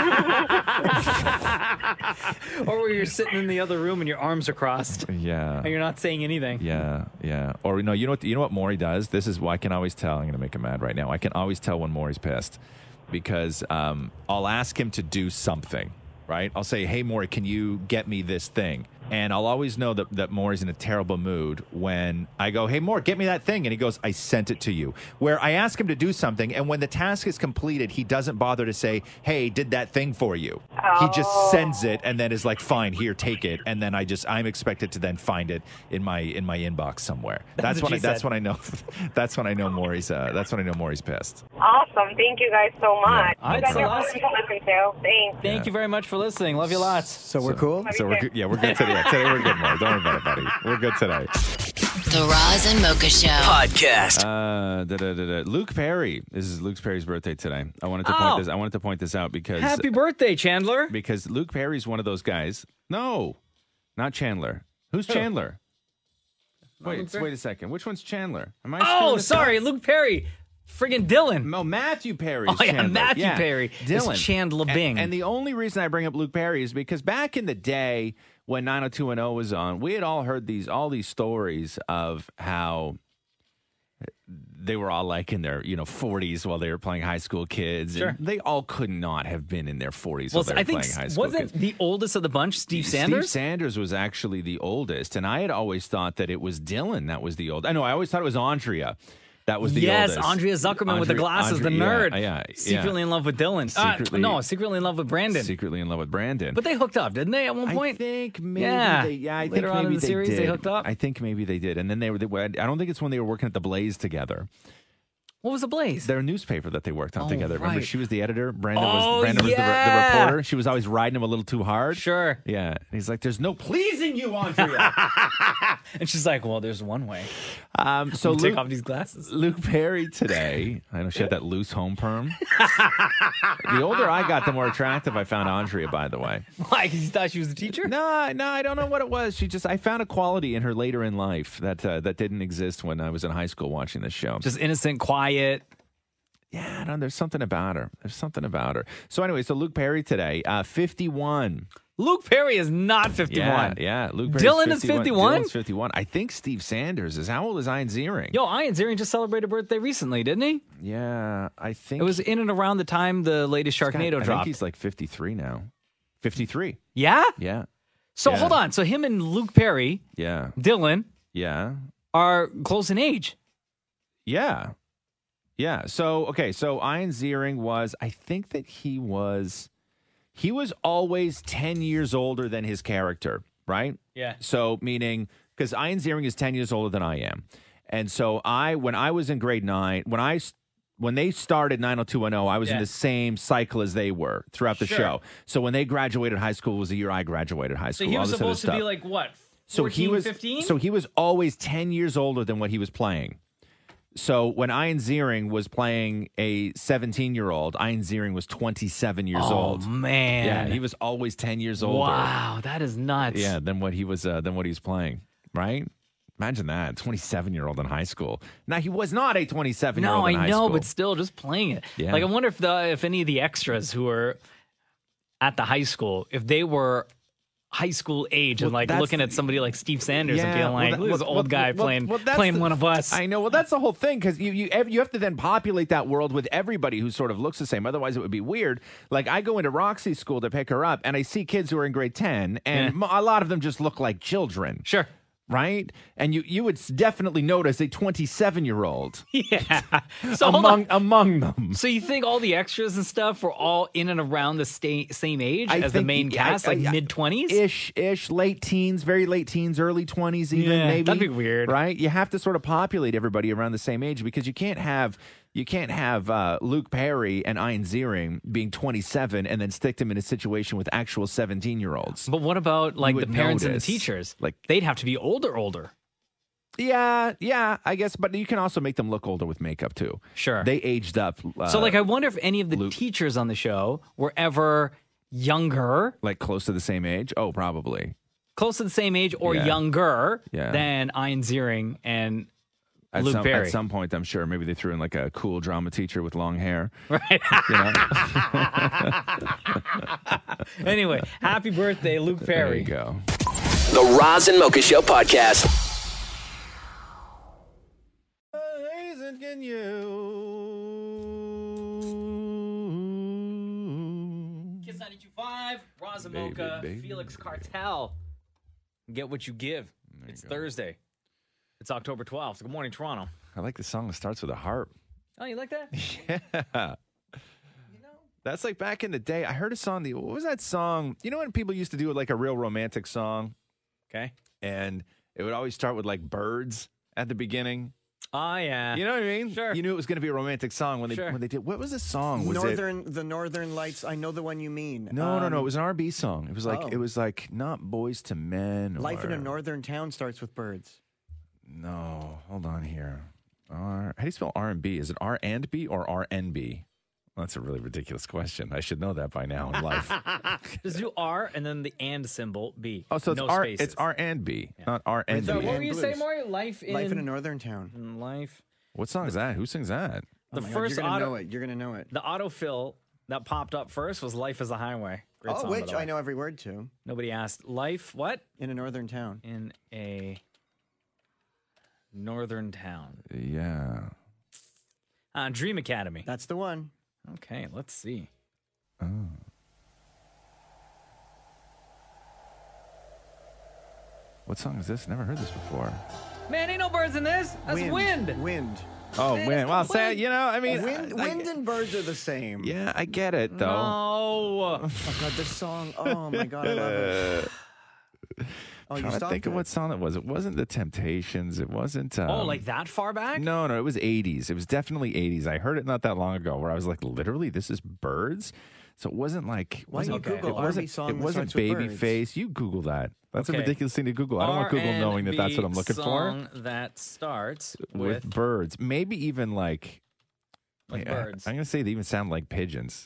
Or where you're sitting in the other room and your arms are crossed Yeah. and you're not saying anything. Yeah, yeah. Or no, you know what Maury does? This is why I can always tell. I'm going to make him mad right now. I can always tell when Maury's pissed because I'll ask him to do something, right? I'll say, "Hey, Maury, can you get me this thing?" And I'll always know that Maury's in a terrible mood when I go, "Hey, Maury, get me that thing." And he goes, "I sent it to you." Where I ask him to do something, and when the task is completed, he doesn't bother to say, "Hey, did that thing for you." He just sends it and then is like, "Fine, here, take it." And then I'm expected to then find it in my inbox somewhere. That's when I know Maury's pissed. Awesome. Thank you guys so much. Yeah. You guys are Alright, awesome to listen to. Thanks. Thank you very much for listening. Love you lots. So we're cool? So we're good. Yeah, we're good today. Today we're good, Maury. Don't worry about it, buddy. We're good today. The Roz and Mocha Show Podcast. Luke Perry. This is Luke Perry's birthday today. I wanted to point this out because Happy birthday, Chandler. because Luke Perry's one of those guys. No, not Chandler. Who's Chandler? Wait a second. Which one's Chandler? Am I? screwing Oh, this sorry, up? Luke Perry. Friggin' Dylan. No, Matthew Perry. Oh, yeah, Matthew Perry. Dylan. It's Chandler Bing. And the only reason I bring up Luke Perry is because back in the day when 90210 was on, we had all heard all these stories of how they were all like in their 40s while they were playing High School Kids. Sure. And they all could not have been in their 40s while they were I think playing High School wasn't Kids. the oldest of the bunch Steve Sanders? Steve Sanders was actually the oldest, and I had always thought that it was Dylan that was the old. I know, I always thought it was Andrea. That was the oldest. Yes, Andrea Zuckerman with the glasses, the nerd. Yeah. Secretly in love with Dylan. Secretly in love with Brandon. Secretly in love with Brandon. But they hooked up, didn't they, at one point? I think maybe I think Later on maybe in the series, did. they hooked up? I think maybe they did. And then they were, I don't think it's when they were working at the Blaze together. What was the Blaze? Their newspaper that they worked on together. Remember, right. she was the editor. Brandon Oh, was the yeah. reporter. She was always riding him a little too hard. Sure. Yeah. And he's like, "There's no pleasing you, Andrea." And she's like, "Well, there's one way." So take off these glasses. Luke Perry today. I know she had that loose home perm. The older I got, the more attractive I found Andrea. By the way, Why? Because you thought she was a teacher? no, I don't know what it was. I found a quality in her later in life that didn't exist when I was in high school watching this show. Just innocent, quiet. Yeah, no, there's something about her. So anyway, Luke Perry today, 51. Luke Perry is not 51. Yeah. Luke Perry's Dylan is 51? Dylan's 51. I think Steve Sanders is. How old is Ian Ziering? Yo, Ian Ziering just celebrated birthday recently, didn't he? Yeah, I think It was in and around the time the latest Sharknado I think dropped. he's like 53 now. 53. Yeah? Yeah. So Yeah. hold on. So him and Luke Perry, Yeah. Dylan, Yeah. are close in age. Yeah. Yeah. So Ian Ziering was, I think that he was always 10 years older than his character, right? Yeah. So meaning, because Ian Ziering is 10 years older than I am. And so when I was in grade 9, when they started 90210, I was in Yeah. the same cycle as they were throughout the Sure. show. So when they graduated high school was the year I graduated high So school. he all was this other supposed to be stuff. like, what, 14, So he was 15? So he was always 10 years older than what he was playing. So when Ian Ziering was playing a 17-year-old, Ian Ziering was 27 years old. Oh, man. Yeah, he was always 10 years older. Wow, that is nuts. Yeah, than what he was playing, right? Imagine that, 27-year-old in high school. Now he was not a 27-year-old No, in high I know, school. but still, just playing it. Yeah. Like, I wonder if any of the extras who were at the high school, if they were high school age and like that's looking at somebody like Steve Sanders and feeling like, look at this well, old guy playing that's one of us. I know. Well, that's the whole thing because you have to then populate that world with everybody who sort of looks the same. Otherwise, it would be weird. Like I go into Roxy's school to pick her up, and I see kids who are in grade 10, and a lot of them just look like children. Sure. Right? And you would definitely notice a 27-year-old. Yeah. So hold on. among them. So you think all the extras and stuff were all in and around the same age as the main cast, like mid-20s? Ish, late teens, very late teens, early 20s even, Yeah, maybe. that'd be weird. Right? You have to sort of populate everybody around the same age because you can't have Luke Perry and Ian Ziering being 27 and then stick them in a situation with actual 17-year-olds. But what about like You the would parents and the notice. teachers? Like they'd have to be older. Yeah, I guess. But you can also make them look older with makeup too. Sure. They aged up. So, like, I wonder if any of the teachers on the show were ever younger, like close to the same age. Oh, probably close to the same age or Yeah. younger Yeah. than Ian Ziering and Luke Perry. At some point, I'm sure maybe they threw in like a cool drama teacher with long hair. Right. You know? Anyway, happy birthday, Luke Perry. There you go. The Roz and Mocha Show podcast. Kiss 92.5, Roz and Mocha, Felix Cartel. Get what you give. It's Thursday. It's October 12th. Good morning, Toronto. I like the song that starts with a harp. Oh, you like that? Yeah. That's like back in the day. I heard a song. What was that song? You know when people used to do like a real romantic song? Okay. And it would always start with like birds at the beginning. Oh, yeah. You know what I mean? Sure. You knew it was going to be a romantic song when they did. What was the song? Was the Northern Lights. I know the one you mean. No. It was an R&B song. It was like Oh. it was like not Boys to Men. Life in or- a Northern Town starts with birds. No, hold on here. How do you spell R&B? Is it R and B or RNB? Well, that's a really ridiculous question. I should know that by now in life. Just do R and then the and symbol B. Oh, so it's no R. spaces. It's R and B, not R and So B. what were you saying, Maury? Life in a Northern Town. Life. What song is that? Who sings that? The Oh my God, first you're gonna auto, know it. You're gonna know it. The autofill that popped up first was "Life is a Highway." Great song, by which the way. I know every word to. Nobody asked. Life what? In a Northern Town. In a northern town. Yeah. Dream Academy. That's the one. Okay, let's see. Oh. What song is this? Never heard this before. Man, ain't no birds in this. That's wind. Wind. Oh, Man, wind. it's Well, complete- say, you know, I mean, Wind and birds are the same. yeah, I get it though. No. Oh God, this song. Oh my God, I love it. Oh, you Trying to stopped think of it. what song it was. It wasn't the Temptations. It wasn't. Oh, like that far back? No, it was 80s. It was definitely 80s. I heard it not that long ago where I was like, literally, this is birds? So it wasn't like. Why do you Google R&B song It that wasn't starts with birds? Babyface. You Google that. That's Okay. a ridiculous thing to Google. I don't want Google knowing that that's what I'm looking for. Song that starts With birds. Maybe even like. birds. I'm going to say they even sound like pigeons.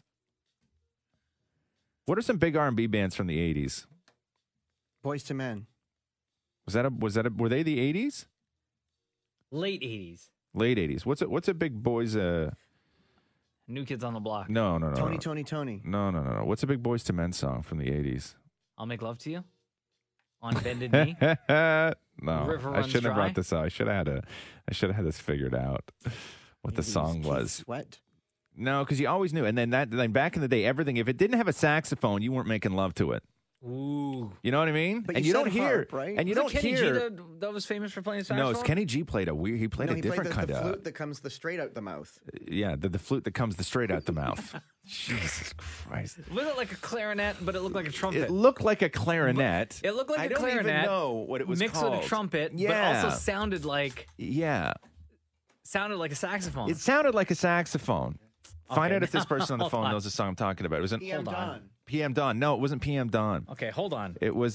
What are some big R&B bands from the 80s? Boys to Men. Were they the 80s? late 80s. Late 80s. What's a big boys? New Kids on the Block. No. Tony. No. What's a big Boys to Men song from the 80s? I'll Make Love to You. On Bended Knee. No, River I Runs shouldn't have Dry? brought this out. I should have had this figured out. What the song was? Sweat. No, because you always knew. And then back in the day, everything, if it didn't have a saxophone, you weren't making love to it. Ooh. You know what I mean? But and you you said don't hear, harp, right? and you Was don't it Kenny hear. G that was famous for playing No, saxophone? it's Kenny G played a different the kind of. flute that comes straight out the mouth. Yeah, the flute that comes straight out the mouth. Jesus Christ! Was it like a clarinet, but it looked like a trumpet? It looked like a clarinet. It looked like I a don't clarinet. even know what it was mixed called. with a trumpet, Yeah. but also sounded like Yeah, a saxophone. it sounded like a saxophone. Find Okay, out if this now, person on the hold phone on. knows the song I'm talking about. It was an PM Hold on. Dawn. PM Dawn. No, it wasn't PM Dawn. Okay, hold on. It was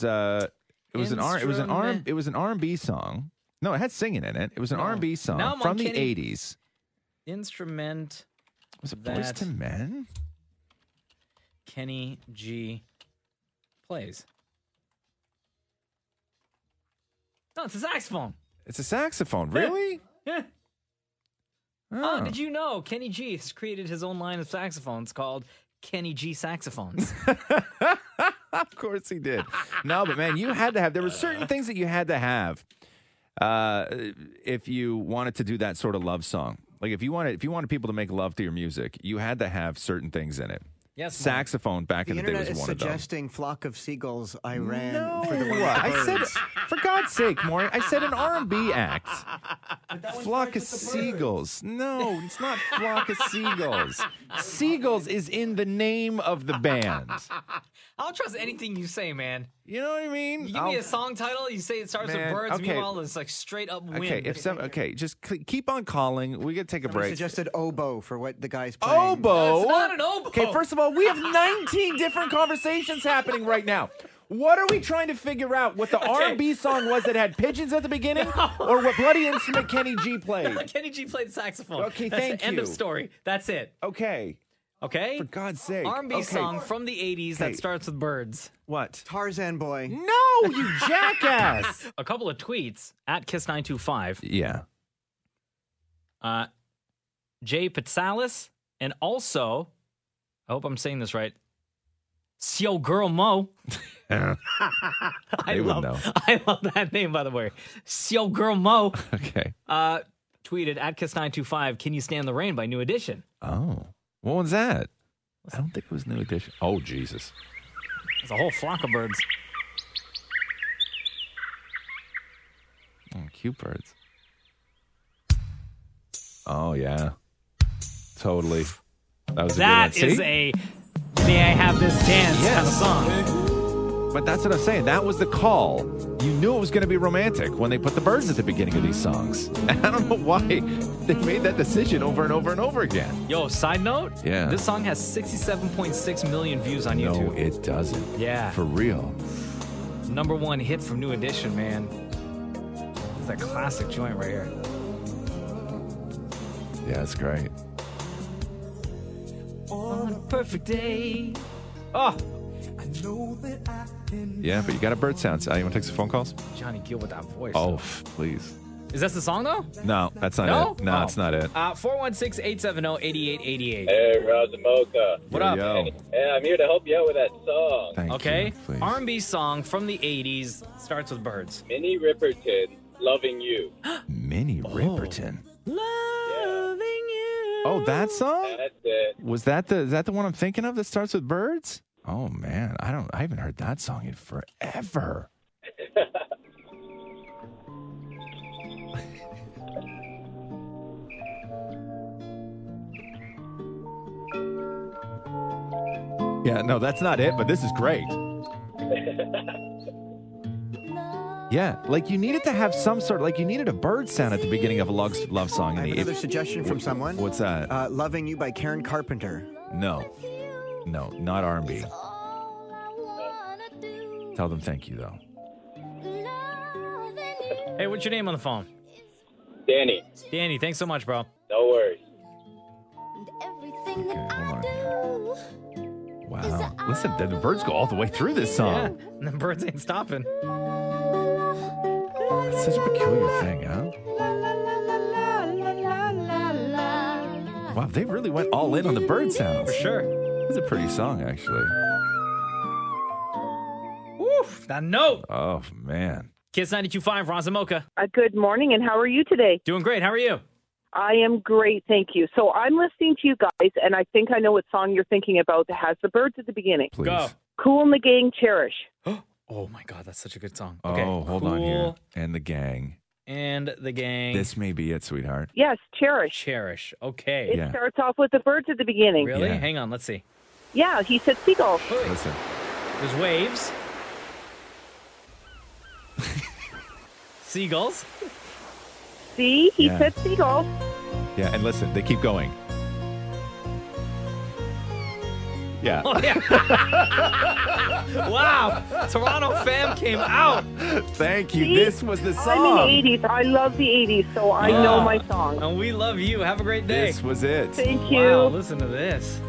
it was an R&B song. No, it had singing in it. It was an No. R&B Now song I'm from on the Kenny- 80s. Instrument Was it Boys that to Men? Kenny G plays. No, it's a saxophone. It's a saxophone. Really? Yeah. Oh, did you know Kenny G has created his own line of saxophones called Kenny G saxophones? Of course he did. No, but man, you had to have. There were certain things that you had to have if you wanted to do that sort of love song. Like if you wanted people to make love to your music, you had to have certain things in it. Yes, Saxophone back The in the day internet was is one of them. suggesting Flock of Seagulls. I ran No, for the one with the I said, birds. for God's sake, Maury, I said an R&B act. Flock of Seagulls. No, it's not Flock of Seagulls. Seagulls is in the name of the band. I don't trust anything you say, man. You know what I mean? You give me a song title, you say it starts Man, with birds, okay. meanwhile it's like straight up wind. Okay, just keep on calling. We got to take a Somebody break. suggested oboe for what the guy's playing. Oboe? It's not an oboe. Okay, first of all, we have 19 different conversations happening right now. What are we trying to figure out? What the R&B song was that had pigeons at the beginning, or what bloody instrument Kenny G played? Kenny G played the saxophone. Okay, That's thank the end you. of story. That's it. Okay. Okay? For God's sake. R&B Okay. song from the 80s that Okay. starts with birds. What? Tarzan boy. No, you jackass. A couple of tweets at Kiss925. Yeah. Jay Pitsalis, and also, I hope I'm saying this right, Sio Girl Mo. They would know. I love that name, by the way. Sio Girl Mo. Okay. Tweeted at Kiss925, Can You Stand the Rain by New Edition. Oh. What was that? I don't think it was New Edition. Oh, Jesus. There's a whole flock of birds. Oh, cute birds. Oh, yeah. Totally. That was a That good one. is See? a May I Have This Dance kind of song. But that's what I'm saying. That was the call. You knew it was going to be romantic when they put the birds at the beginning of these songs. And I don't know why they made that decision over and over and over again. Yo, side note, Yeah. this song has 67.6 million views on YouTube. No, it doesn't. Yeah. For real. Number one hit from New Edition, man. It's a classic joint right here. Yeah, it's great. On a perfect day. Oh, Yeah, but you got a bird sound. You want to take some phone calls? Johnny Gill with that voice. Oh, please. Is that the song, though? No, that's not No? it. No, Oh. it's not it. 416-870-8888. Hey, Roz and Mocha. What up? Yo. Hey, I'm here to help you out with that song. Thank Okay. you. Please. R&B song from the 80s starts with birds. Minnie Riperton, Loving You. Minnie Riperton. Loving you. Oh, that song? That's it. Was that is that the one I'm thinking of that starts with birds? Oh man, I haven't heard that song in forever. Yeah, no, that's not it, but this is great. Yeah, like you needed to have some sort of, like you needed a bird sound at the beginning of a love song. I have another suggestion from someone. What's that? Loving You by Karen Carpenter. No, not R&B. Tell them thank you, though. Hey, what's your name on the phone? Danny. Danny, thanks so much, bro. No worries. Okay, hold on here. Wow. Listen, the birds go all the way through this Yeah, song. and the birds ain't stopping. It's such a peculiar thing, huh? Wow, they really went all in on the bird sounds. For sure. It's a pretty song, actually. Woof, that note. Oh, man. Kiss 92.5, Roz and Mocha. Good morning, and how are you today? Doing great. How are you? I am great, thank you. So I'm listening to you guys, and I think I know what song you're thinking about that has the birds at the beginning. Please. Go. Cool and the Gang, Cherish. Oh, my God. That's such a good song. Oh, Okay, hold on here. Cool And the gang. And the gang. This may be it, sweetheart. Yes, Cherish. Cherish. Okay. It Yeah. starts off with the birds at the beginning. Really? Yeah. Hang on. Let's see. Yeah, he said seagulls. Listen. There's waves. Seagulls. See, he Yeah. said seagulls. Yeah, and listen, they keep going. Yeah. Oh, yeah. Wow. Toronto fam came out. Thank you. See? This was the I'm song. in the 80s. I love the 80s, so I know my song. And we love you. Have a great day. This was it. Thank you. Wow, listen to this.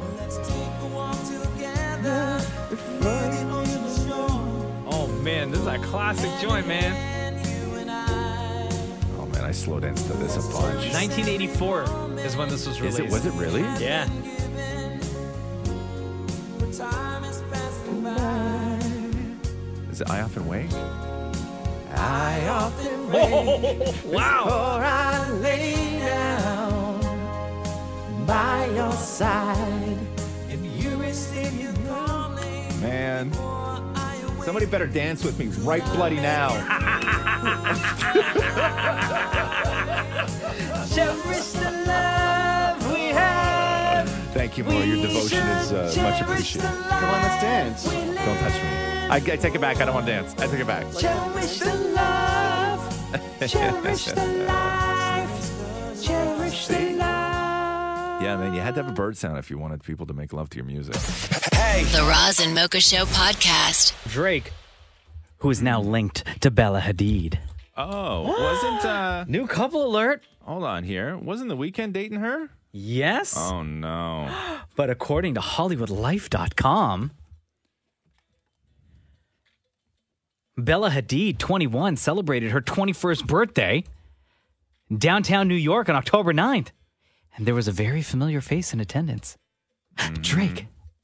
Oh, man. This is a classic joint, man. Oh, man, I slow danced to this a bunch. 1984 is when this was released. Was it really? Yeah. Is it I Often Wake? I often Oh, wow. Before I lay down by your side, if you receive your calling. Man. Somebody better dance with me right bloody now. Cherish the love we have. Thank you, Mo. Your devotion is much appreciated. Come on, let's dance. Don't touch me. I take it back. I don't want to dance. I take it back. Cherish the love, cherish the life, cherish the life. Yeah, man, you had to have a bird sound if you wanted people to make love to your music. The Roz and Mocha Show podcast. Drake, who is now linked to Bella Hadid. Oh, wasn't new couple alert? Hold on here. Wasn't The Weeknd dating her? Yes. Oh no. But according to HollywoodLife.com, Bella Hadid, 21, celebrated her 21st birthday in downtown New York on October 9th. And there was a very familiar face in attendance. Drake.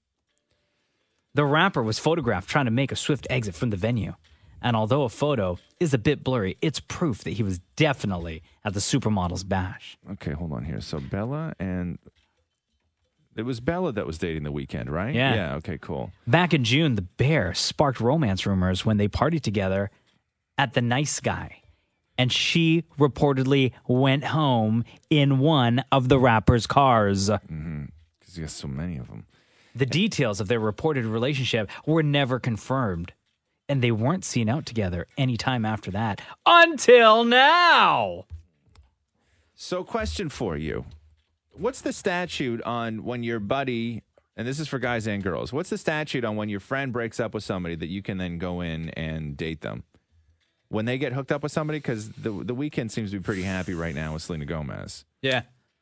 The rapper was photographed trying to make a swift exit from the venue. And although a photo is a bit blurry, it's proof that he was definitely at the Supermodels Bash. Okay, hold on here. So Bella and... It was Bella that was dating The Weeknd, right? Yeah. Yeah, okay, cool. Back in June, the Bear sparked romance rumors when they partied together at the Nice Guy. And she reportedly went home in one of the rapper's cars. Because he has so many of them. The details of their reported relationship were never confirmed. And they weren't seen out together any time after that. Until now! So question for you. What's the statute on when your buddy, and this is for guys and girls, what's the statute on when your friend breaks up with somebody that you can then go in and date them? When they get hooked up with somebody? Because the Weeknd seems to be pretty happy right now with Selena Gomez. Yeah.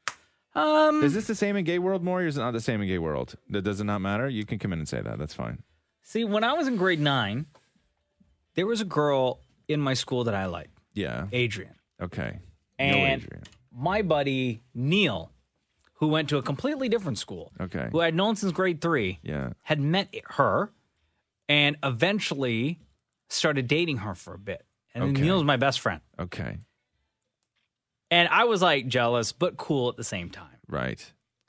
Is this the same in gay world, Maury, or is it not the same in gay world? Does it not matter? You can come in and say that. That's fine. See, when I was in grade 9, there was a girl in my school that I liked. Yeah. Adrian. Okay. And Adrian. my buddy, Neil, who went to a completely different school, Okay. who I'd known since grade 3, had met her and eventually started dating her for a bit. And Okay. Neil's my best friend. Okay. And I was like jealous, but cool at the same time. Right.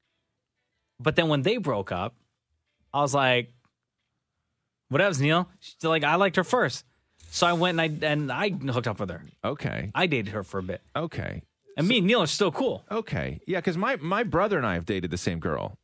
But then when they broke up, I was like, whatevs, Neil. She's like, I liked her first. So I went and I hooked up with her. Okay. I dated her for a bit. Okay. And me and Neil are still cool. Okay. Yeah, because my brother and I have dated the same girl.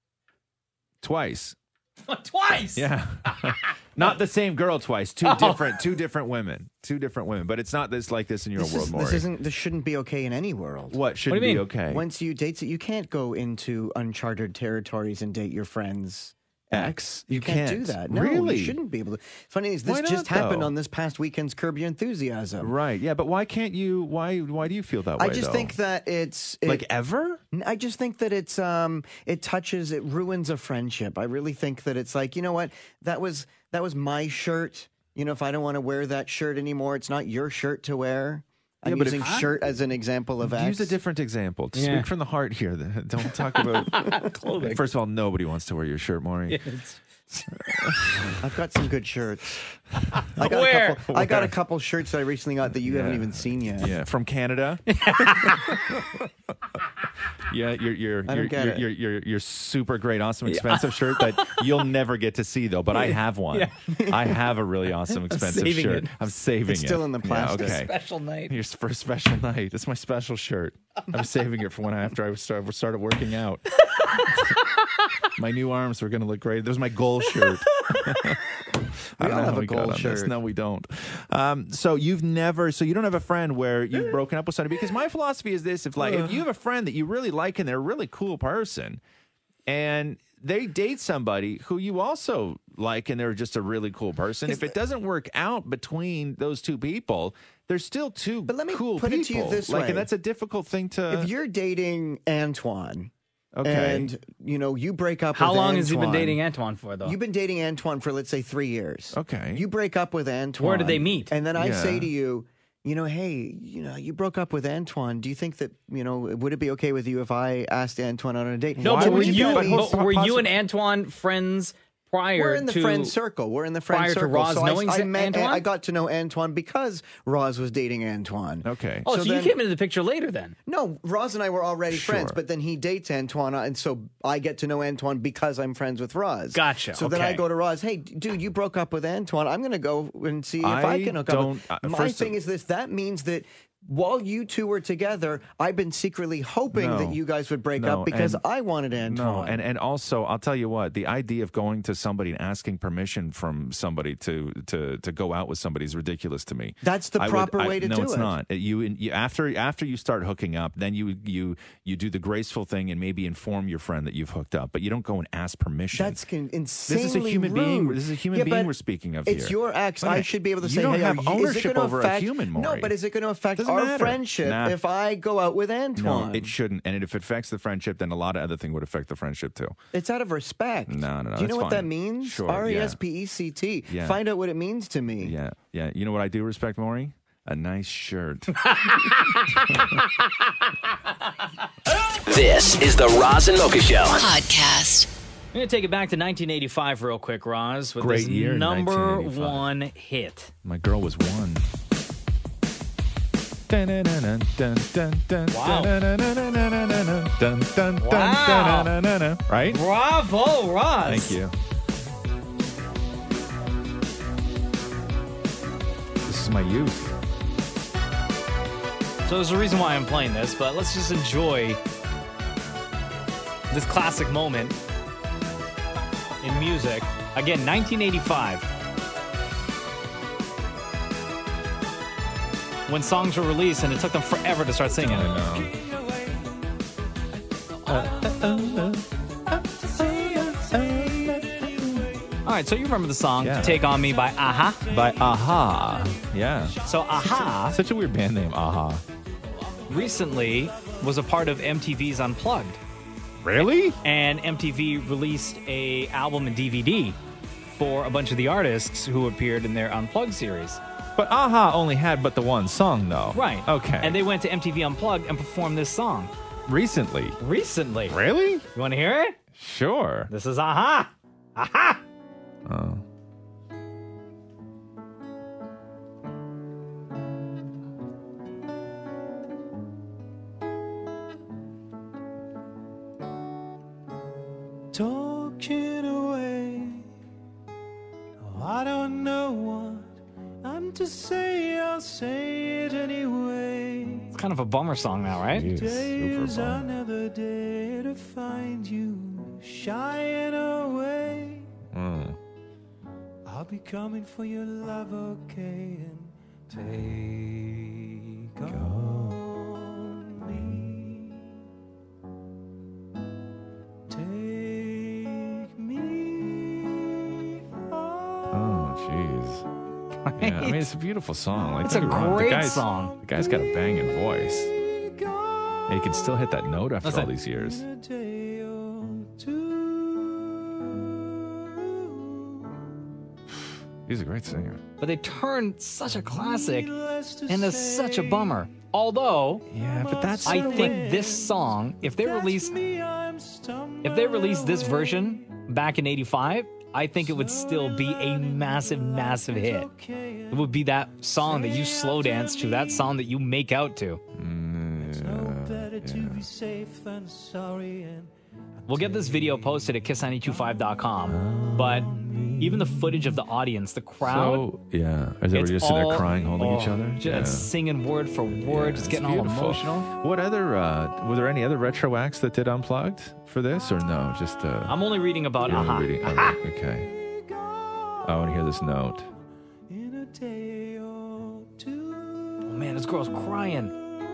Twice. Twice? Yeah. Not the same girl twice. Two different women. Two different women. But it's not this like this in your world, Maury. This shouldn't be okay in any world. What shouldn't be okay? Once you date, you can't go into uncharted territories and date your friend's ex. You can't do that. No, Really? you shouldn't be able to. Funny is, Why this just not, happened though? on this past weekend's Curb Your Enthusiasm. Right. Yeah, but why can't you? Why do you feel that way? I just though? think that it's like ever. I just think that it ruins a friendship. I really think that it's like, you know what, that was my shirt. You know, if I don't want to wear that shirt anymore, it's not your shirt to wear. I'm using shirt as an example of X. Use a different example. Speak from the heart here. Don't talk about clothing. First of all, nobody wants to wear your shirt, Maury. I've got some good shirts. I got a couple shirts that I recently got that you haven't even seen yet. Yeah, from Canada. Yeah, your super great, awesome, expensive shirt that you'll never get to see though. But I have one. Yeah. I have a really awesome, expensive shirt. I'm saving It's still in the plastic. Yeah, okay. Special night. Here's for a special night. It's my special shirt. I'm saving it for when after I started working out. My new arms were going to look great. There's my goal shirt. I don't know how we got on this. No, we don't. So you don't have a friend where you've broken up with somebody, because my philosophy is this: if you have a friend that you really like and they're a really cool person, and they date somebody who you also like and they're just a really cool person, if it doesn't work out between those two people, they're still two cool people. Put it to you this way. And that's a difficult thing to. If you're dating Antoine. Okay. And, you break up How with long Antoine. has he been dating Antoine for, though? You've been dating Antoine for, let's say, 3 years. Okay. You break up with Antoine. Where did they meet? And then I say to you, hey, you broke up with Antoine. Do you think that, would it be okay with you if I asked Antoine on a date? No, but were you and Antoine friends prior to... We're in the friend circle. Prior to Roz knowing Antoine? I got to know Antoine because Roz was dating Antoine. Okay. Oh, so you came into the picture later then? No, Roz and I were already friends, but then he dates Antoine, and so I get to know Antoine because I'm friends with Roz. Gotcha. So then I go to Roz, hey, dude, you broke up with Antoine. I'm going to go and see if I can hook up. My thing is this: that means that while you two were together, I've been secretly hoping No. that you guys would break No, up because and- I wanted Antoine. No, and also I'll tell you what, the idea of going to somebody and asking permission from somebody to go out with somebody is ridiculous to me. That's the proper way to no, do it's it. not. You after you start hooking up, then you do the graceful thing and maybe inform your friend that you've hooked up, but you don't go and ask permission. That's insanely This is a human being. rude. This is a human Yeah, being but we're speaking of it's here. your ex. But I should be able to you say, don't hey, have is it ownership gonna over affect, a human, No, Maury. but is it going to affect Doesn't our matter. friendship Nah. if I go out with Antoine? No, it shouldn't. And if it affects the friendship, then a lot of other things would affect the friendship too. It's out of respect. No. Do you know that's what that fine. means? Sure, yeah. RESPECT. Yeah. Find out what it means to me. Yeah. You know what I do respect, Maury? A nice shirt. This is the Roz and Mocha Show. Podcast. I'm going to take it back to 1985 real quick, Roz, with Great this year, number 1985. one hit. My girl was one. Right? Bravo, Roz. Thank you. This is my youth. So there's a reason why I'm playing this, but let's just enjoy this classic moment in music. Again, 1985. When songs were released and it took them forever to start singing. I know. All right, so you remember the song Yeah. Take On Me by Aha? By Aha. Yeah. So Aha Such a weird band name, Aha. recently was a part of MTV's Unplugged. Really? And MTV released a album and DVD for a bunch of the artists who appeared in their Unplugged series. But Aha only had but the one song, though. Right. Okay. And they went to MTV Unplugged and performed this song. Recently. Recently. Really? You want to hear it? Sure. This is Aha. Aha. Oh. Talking away. Oh, I don't know what I'm to say. I'll say it anyway. It's kind of a bummer song now, right? Today is another day to find you shying away. I'll be coming for your love, okay, and take on me. Take me Oh, jeez. Yeah, I mean, it's a beautiful song. Like, It's don't a get me wrong, great the guy's, song. The guy's got a banging voice. And he can still hit that note after Listen. all these years. a day or two. He's a great singer. But they turned such a classic into such a bummer. Although, Yeah, but that's I sort of think this song, if they released this version back in 85, I think it would still be a massive, massive hit. It would be that song that you slow dance to, that song that you make out to. Better to be safe than sorry, and We'll get this video posted at kiss925.com, but even the footage of the audience, the crowd, So, yeah. Is everybody just sitting there crying, holding each other? just singing word for word, just it's getting all beautiful. emotional. What other, were there any other retro acts that did Unplugged for this, or no? Just, I'm only reading about you're Aha. only reading. Okay. I want to hear this note. in a day or two. Oh man, this girl's crying.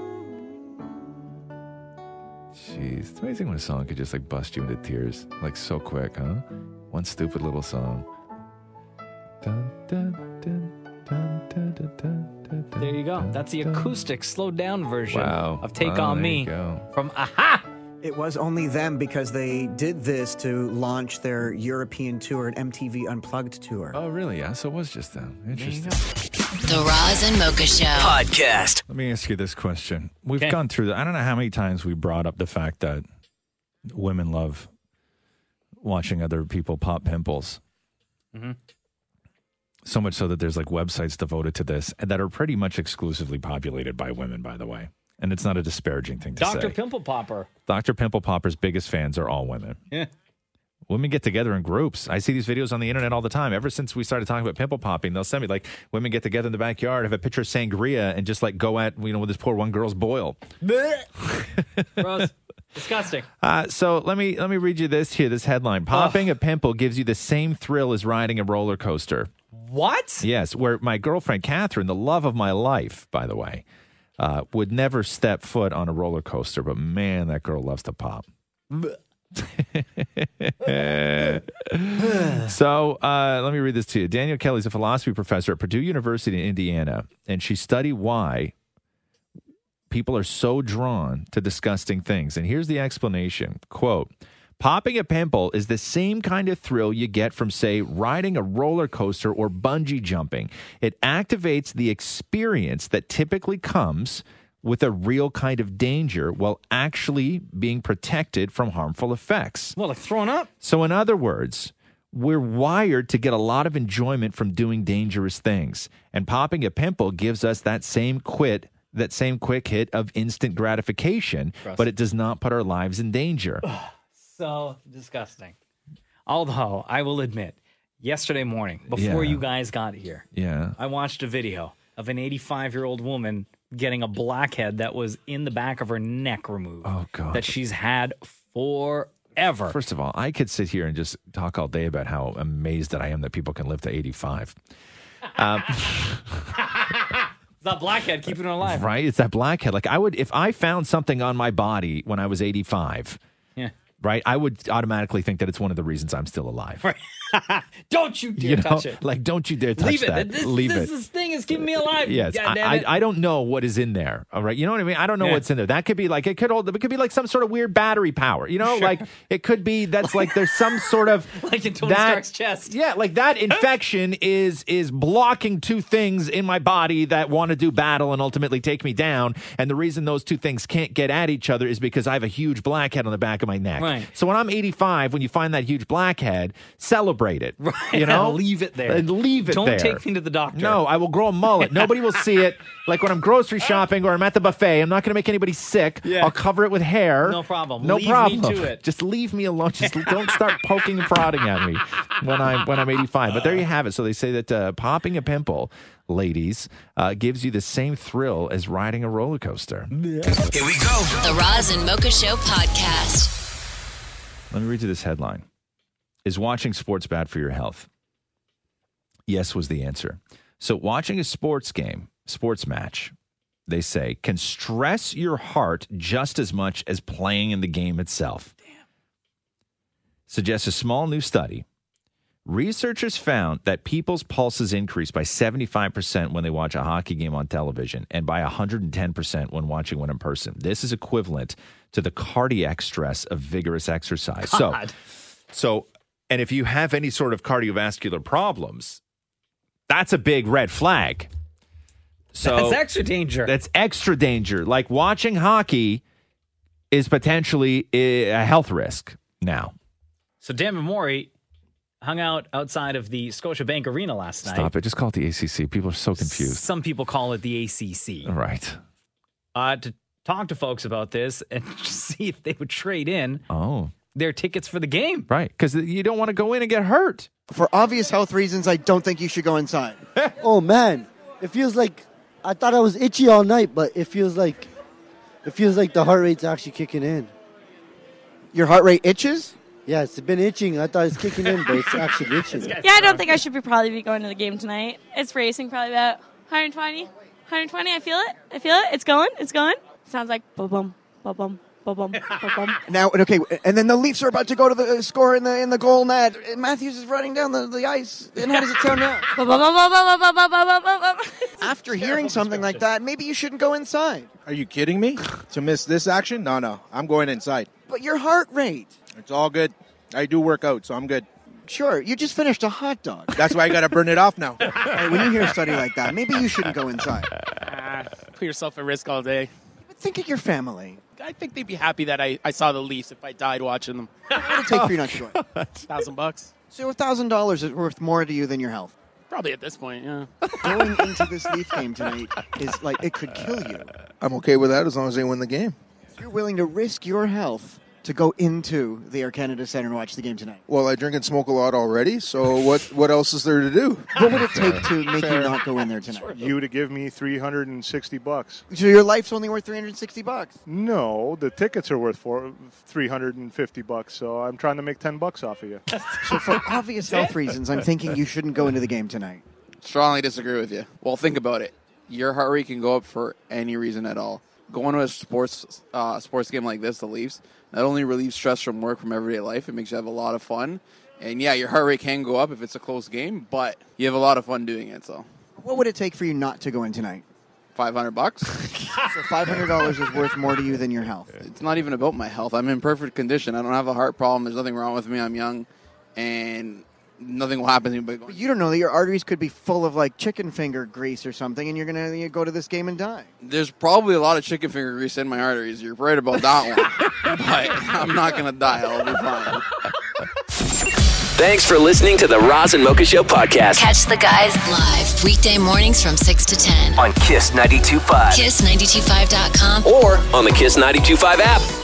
Jeez, it's amazing when a song could just like bust you into tears, like so quick, huh? One stupid little song. Dun, dun, dun, dun, dun, dun, dun, dun, There you go. dun, That's the dun. acoustic, slowed down version Wow. of Take Oh, On there Me you go. from Aha. It was only them because they did this to launch their European tour and MTV Unplugged tour. Oh, really? Yeah, so it was just them. Interesting. The Roz and Mocha Show. Podcast. Let me ask you this question. We've Okay. gone through that. I don't know how many times we brought up the fact that women love watching other people pop pimples. Mhm. So much so that there's like websites devoted to this and that are pretty much exclusively populated by women, by the way. And it's not a disparaging thing to Dr. say. Pimple Popper. Dr. Pimple Popper's biggest fans are all women. Yeah. Women get together in groups. I see these videos on the internet all the time. Ever since we started talking about pimple popping, they'll send me like women get together in the backyard, have a picture of sangria, and just like go at with this poor one girl's boil. Gross. Disgusting. So let me read you this headline. Popping a pimple gives you the same thrill as riding a roller coaster. What? Yes, where my girlfriend Catherine, the love of my life, by the way, would never step foot on a roller coaster, but man, that girl loves to pop. So let me read this to you. Danielle Kelly's a philosophy professor at Purdue University in Indiana, and she studied why people are so drawn to disgusting things. And here's the explanation. Quote, popping a pimple is the same kind of thrill you get from, say, riding a roller coaster or bungee jumping. It activates the experience that typically comes with a real kind of danger while actually being protected from harmful effects. Well, like throwing up? So in other words, we're wired to get a lot of enjoyment from doing dangerous things. And popping a pimple gives us that same quick hit of instant gratification, but it does not put our lives in danger. So disgusting. Although, I will admit, yesterday morning, before you guys got here, I watched a video of an 85-year-old woman getting a blackhead that was in the back of her neck removed. Oh, God. That she's had forever. First of all, I could sit here and just talk all day about how amazed that I am that people can live to 85. It's that blackhead keeping her alive. Right? It's that blackhead. Like if I found something on my body when I was 85, right, I would automatically think that it's one of the reasons I'm still alive. Right. Don't you dare touch it. Like, don't you dare touch Leave that. it. Leave it. This thing is keeping me alive. Yes, God damn it. I don't know what is in there. All right, you know what I mean. I don't know what's in there. That could be like it could be like some sort of weird battery power. You know, like it could be that's like there's some sort of like in Tony Stark's chest. Yeah, like that infection is blocking two things in my body that want to do battle and ultimately take me down. And the reason those two things can't get at each other is because I have a huge blackhead on the back of my neck. Right. So when I'm 85, when you find that huge blackhead, celebrate it. Right. You know, leave it there. And leave it Don't there. take me to the doctor. No, I will grow a mullet. Nobody will see it. Like when I'm grocery shopping or I'm at the buffet, I'm not going to make anybody sick. Yeah. I'll cover it with hair. No problem. No Leave problem. me to it. Just leave me alone. Just don't start poking and prodding at me when I'm 85. But there you have it. So they say that popping a pimple, ladies, gives you the same thrill as riding a roller coaster. Here we go. The Roz and Mocha Show podcast. Let me read you this headline. Is watching sports bad for your health? Yes was the answer. So watching a sports match, they say, can stress your heart just as much as playing in the game itself. Damn. Suggests a small new study. Researchers found that people's pulses increase by 75% when they watch a hockey game on television and by 110% when watching one in person. This is equivalent to the cardiac stress of vigorous exercise. God. So, and if you have any sort of cardiovascular problems, that's a big red flag. So That's extra danger. That's extra danger. Like watching hockey is potentially a health risk now. So Dan Memori hung out outside of the Scotiabank Arena last night. Stop it. Just call it the ACC. People are so confused. Some people call it the ACC. Right. To talk to folks about this and see if they would trade in their tickets for the game. Right. Because you don't want to go in and get hurt. For obvious health reasons, I don't think you should go inside. Oh, man. It feels like I thought I was itchy all night, but it feels like the heart rate's actually kicking in. Your heart rate itches? Yeah, it's been itching. I thought it's kicking in, but it's actually itching. Yeah, I don't think I should probably be going to the game tonight. It's racing probably about 120. I feel it. It's going. Sounds like ba-bum, ba-bum, ba-bum, ba-bum. Now, okay, and then the Leafs are about to go to the score in the goal net. Matthews is running down the ice. And how does it sound now? After hearing something like that, maybe you shouldn't go inside. Are you kidding me? To miss this action? No. I'm going inside. But your heart rate. It's all good. I do work out, so I'm good. Sure, you just finished a hot dog. That's why I got to burn it off now. Hey, when you hear a study like that, maybe you shouldn't go inside. Put yourself at risk all day. But think of your family. I think they'd be happy that I saw the Leafs if I died watching them. What would it take for you not to join? $1,000. So $1,000 is worth more to you than your health. Probably at this point, yeah. Going into this Leaf game tonight is like, it could kill you. I'm okay with that as long as they win the game. You're willing to risk your health to go into the Air Canada Centre and watch the game tonight? Well, I drink and smoke a lot already, so what else is there to do? What would it take to make you not go in there tonight? You to give me $360. So your life's only worth $360? No, the tickets are worth $350. So I'm trying to make $10 off of you. So for obvious health reasons, I'm thinking you shouldn't go into the game tonight. Strongly disagree with you. Well, think about it. Your heart rate can go up for any reason at all. Going to a sports game like this, the Leafs, not only relieves stress from work, from everyday life, it makes you have a lot of fun. And yeah, your heart rate can go up if it's a close game, but you have a lot of fun doing it. So, what would it take for you not to go in tonight? $500. So $500 is worth more to you than your health. It's not even about my health. I'm in perfect condition. I don't have a heart problem. There's nothing wrong with me. I'm young, and nothing will happen to me. But you don't know that your arteries could be full of like chicken finger grease or something, and you're gonna go to this game and die. There's probably a lot of chicken finger grease in my arteries. You're right about that one. But I'm not gonna die. I'll be fine. Thanks for listening to the Roz and Mocha Show podcast. Catch the guys live weekday mornings from 6 to 10 on Kiss 92.5. Kiss925.com or on the Kiss 92.5 app.